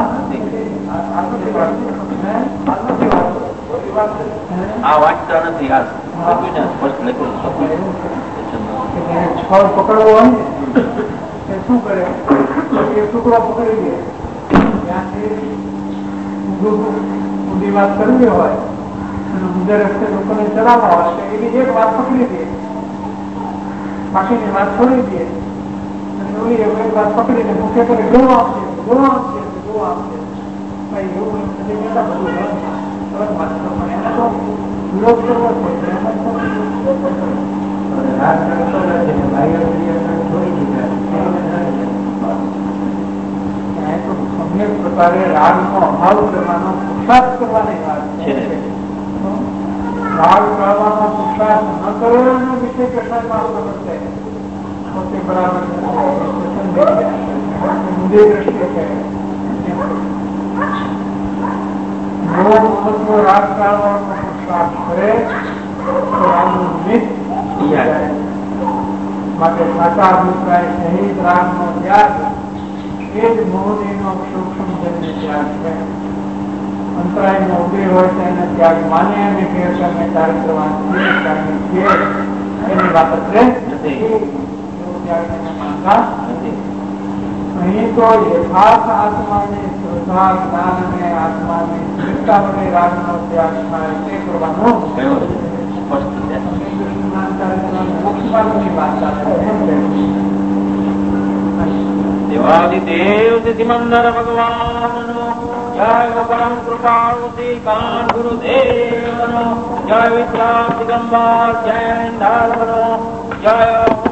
છોડ પકડવો હોય ને શું કરે? એક ટુકડો પકડી દે. ત્યાંથી ઊંધી વાત કરવી હોય અને ઊંધે રસ્તે લોકોને ચલાવવા હોય તો એની એક વાત પકડી દે, બાકીની વાત છોડી દે અને ઓલી એક વાત પકડીને મુખ્ય કરે ગોવા આપશે, ગોવા આપશે, ગોવા આપશે. એવું બધું વાત પણ એને તો વિરોધ કરવો છે. સમ્યક પ્રકારે રાગનો અભાવ કરવાનો પુરુષાર્થ કરવાની વાત છે. રાગ કરવાનો પુરુષાર્થ ન કરે અને વિષય કશાયમાં પ્રવર્તે તો તે બરાબર ઊંધી દ્રષ્ટિએ છે. રાગ ટાળવાનો પુરુષાર્થ કરે તો રાગનું નિમિત્ત માટે સાચા અભિપ્રાય સહિત રાગનો ત્યાગ એ જ મોહનીનો સૂક્ષ્મ જન્ય ત્યાગ છે. અંતરાયમાં ઉભી હોય છે એને ત્યાગ માને અને અમે કાર્ય કરવાની છીએ એની બાબત છે. અહીં તો યથાર્થ આત્માની શ્રદ્ધા, જ્ઞાન અને આત્માની સ્થિરતા વડે રાગનો ત્યાગ થાય તે કરવાનો દેવાદિદેવ સિદ્ધિમંદર ભગવાનનો જય પરમ કૃપાળુ શ્રી કાન ગુરુદેવનો જય વિશ્રામ દિગંબર જય ધર્મનો જય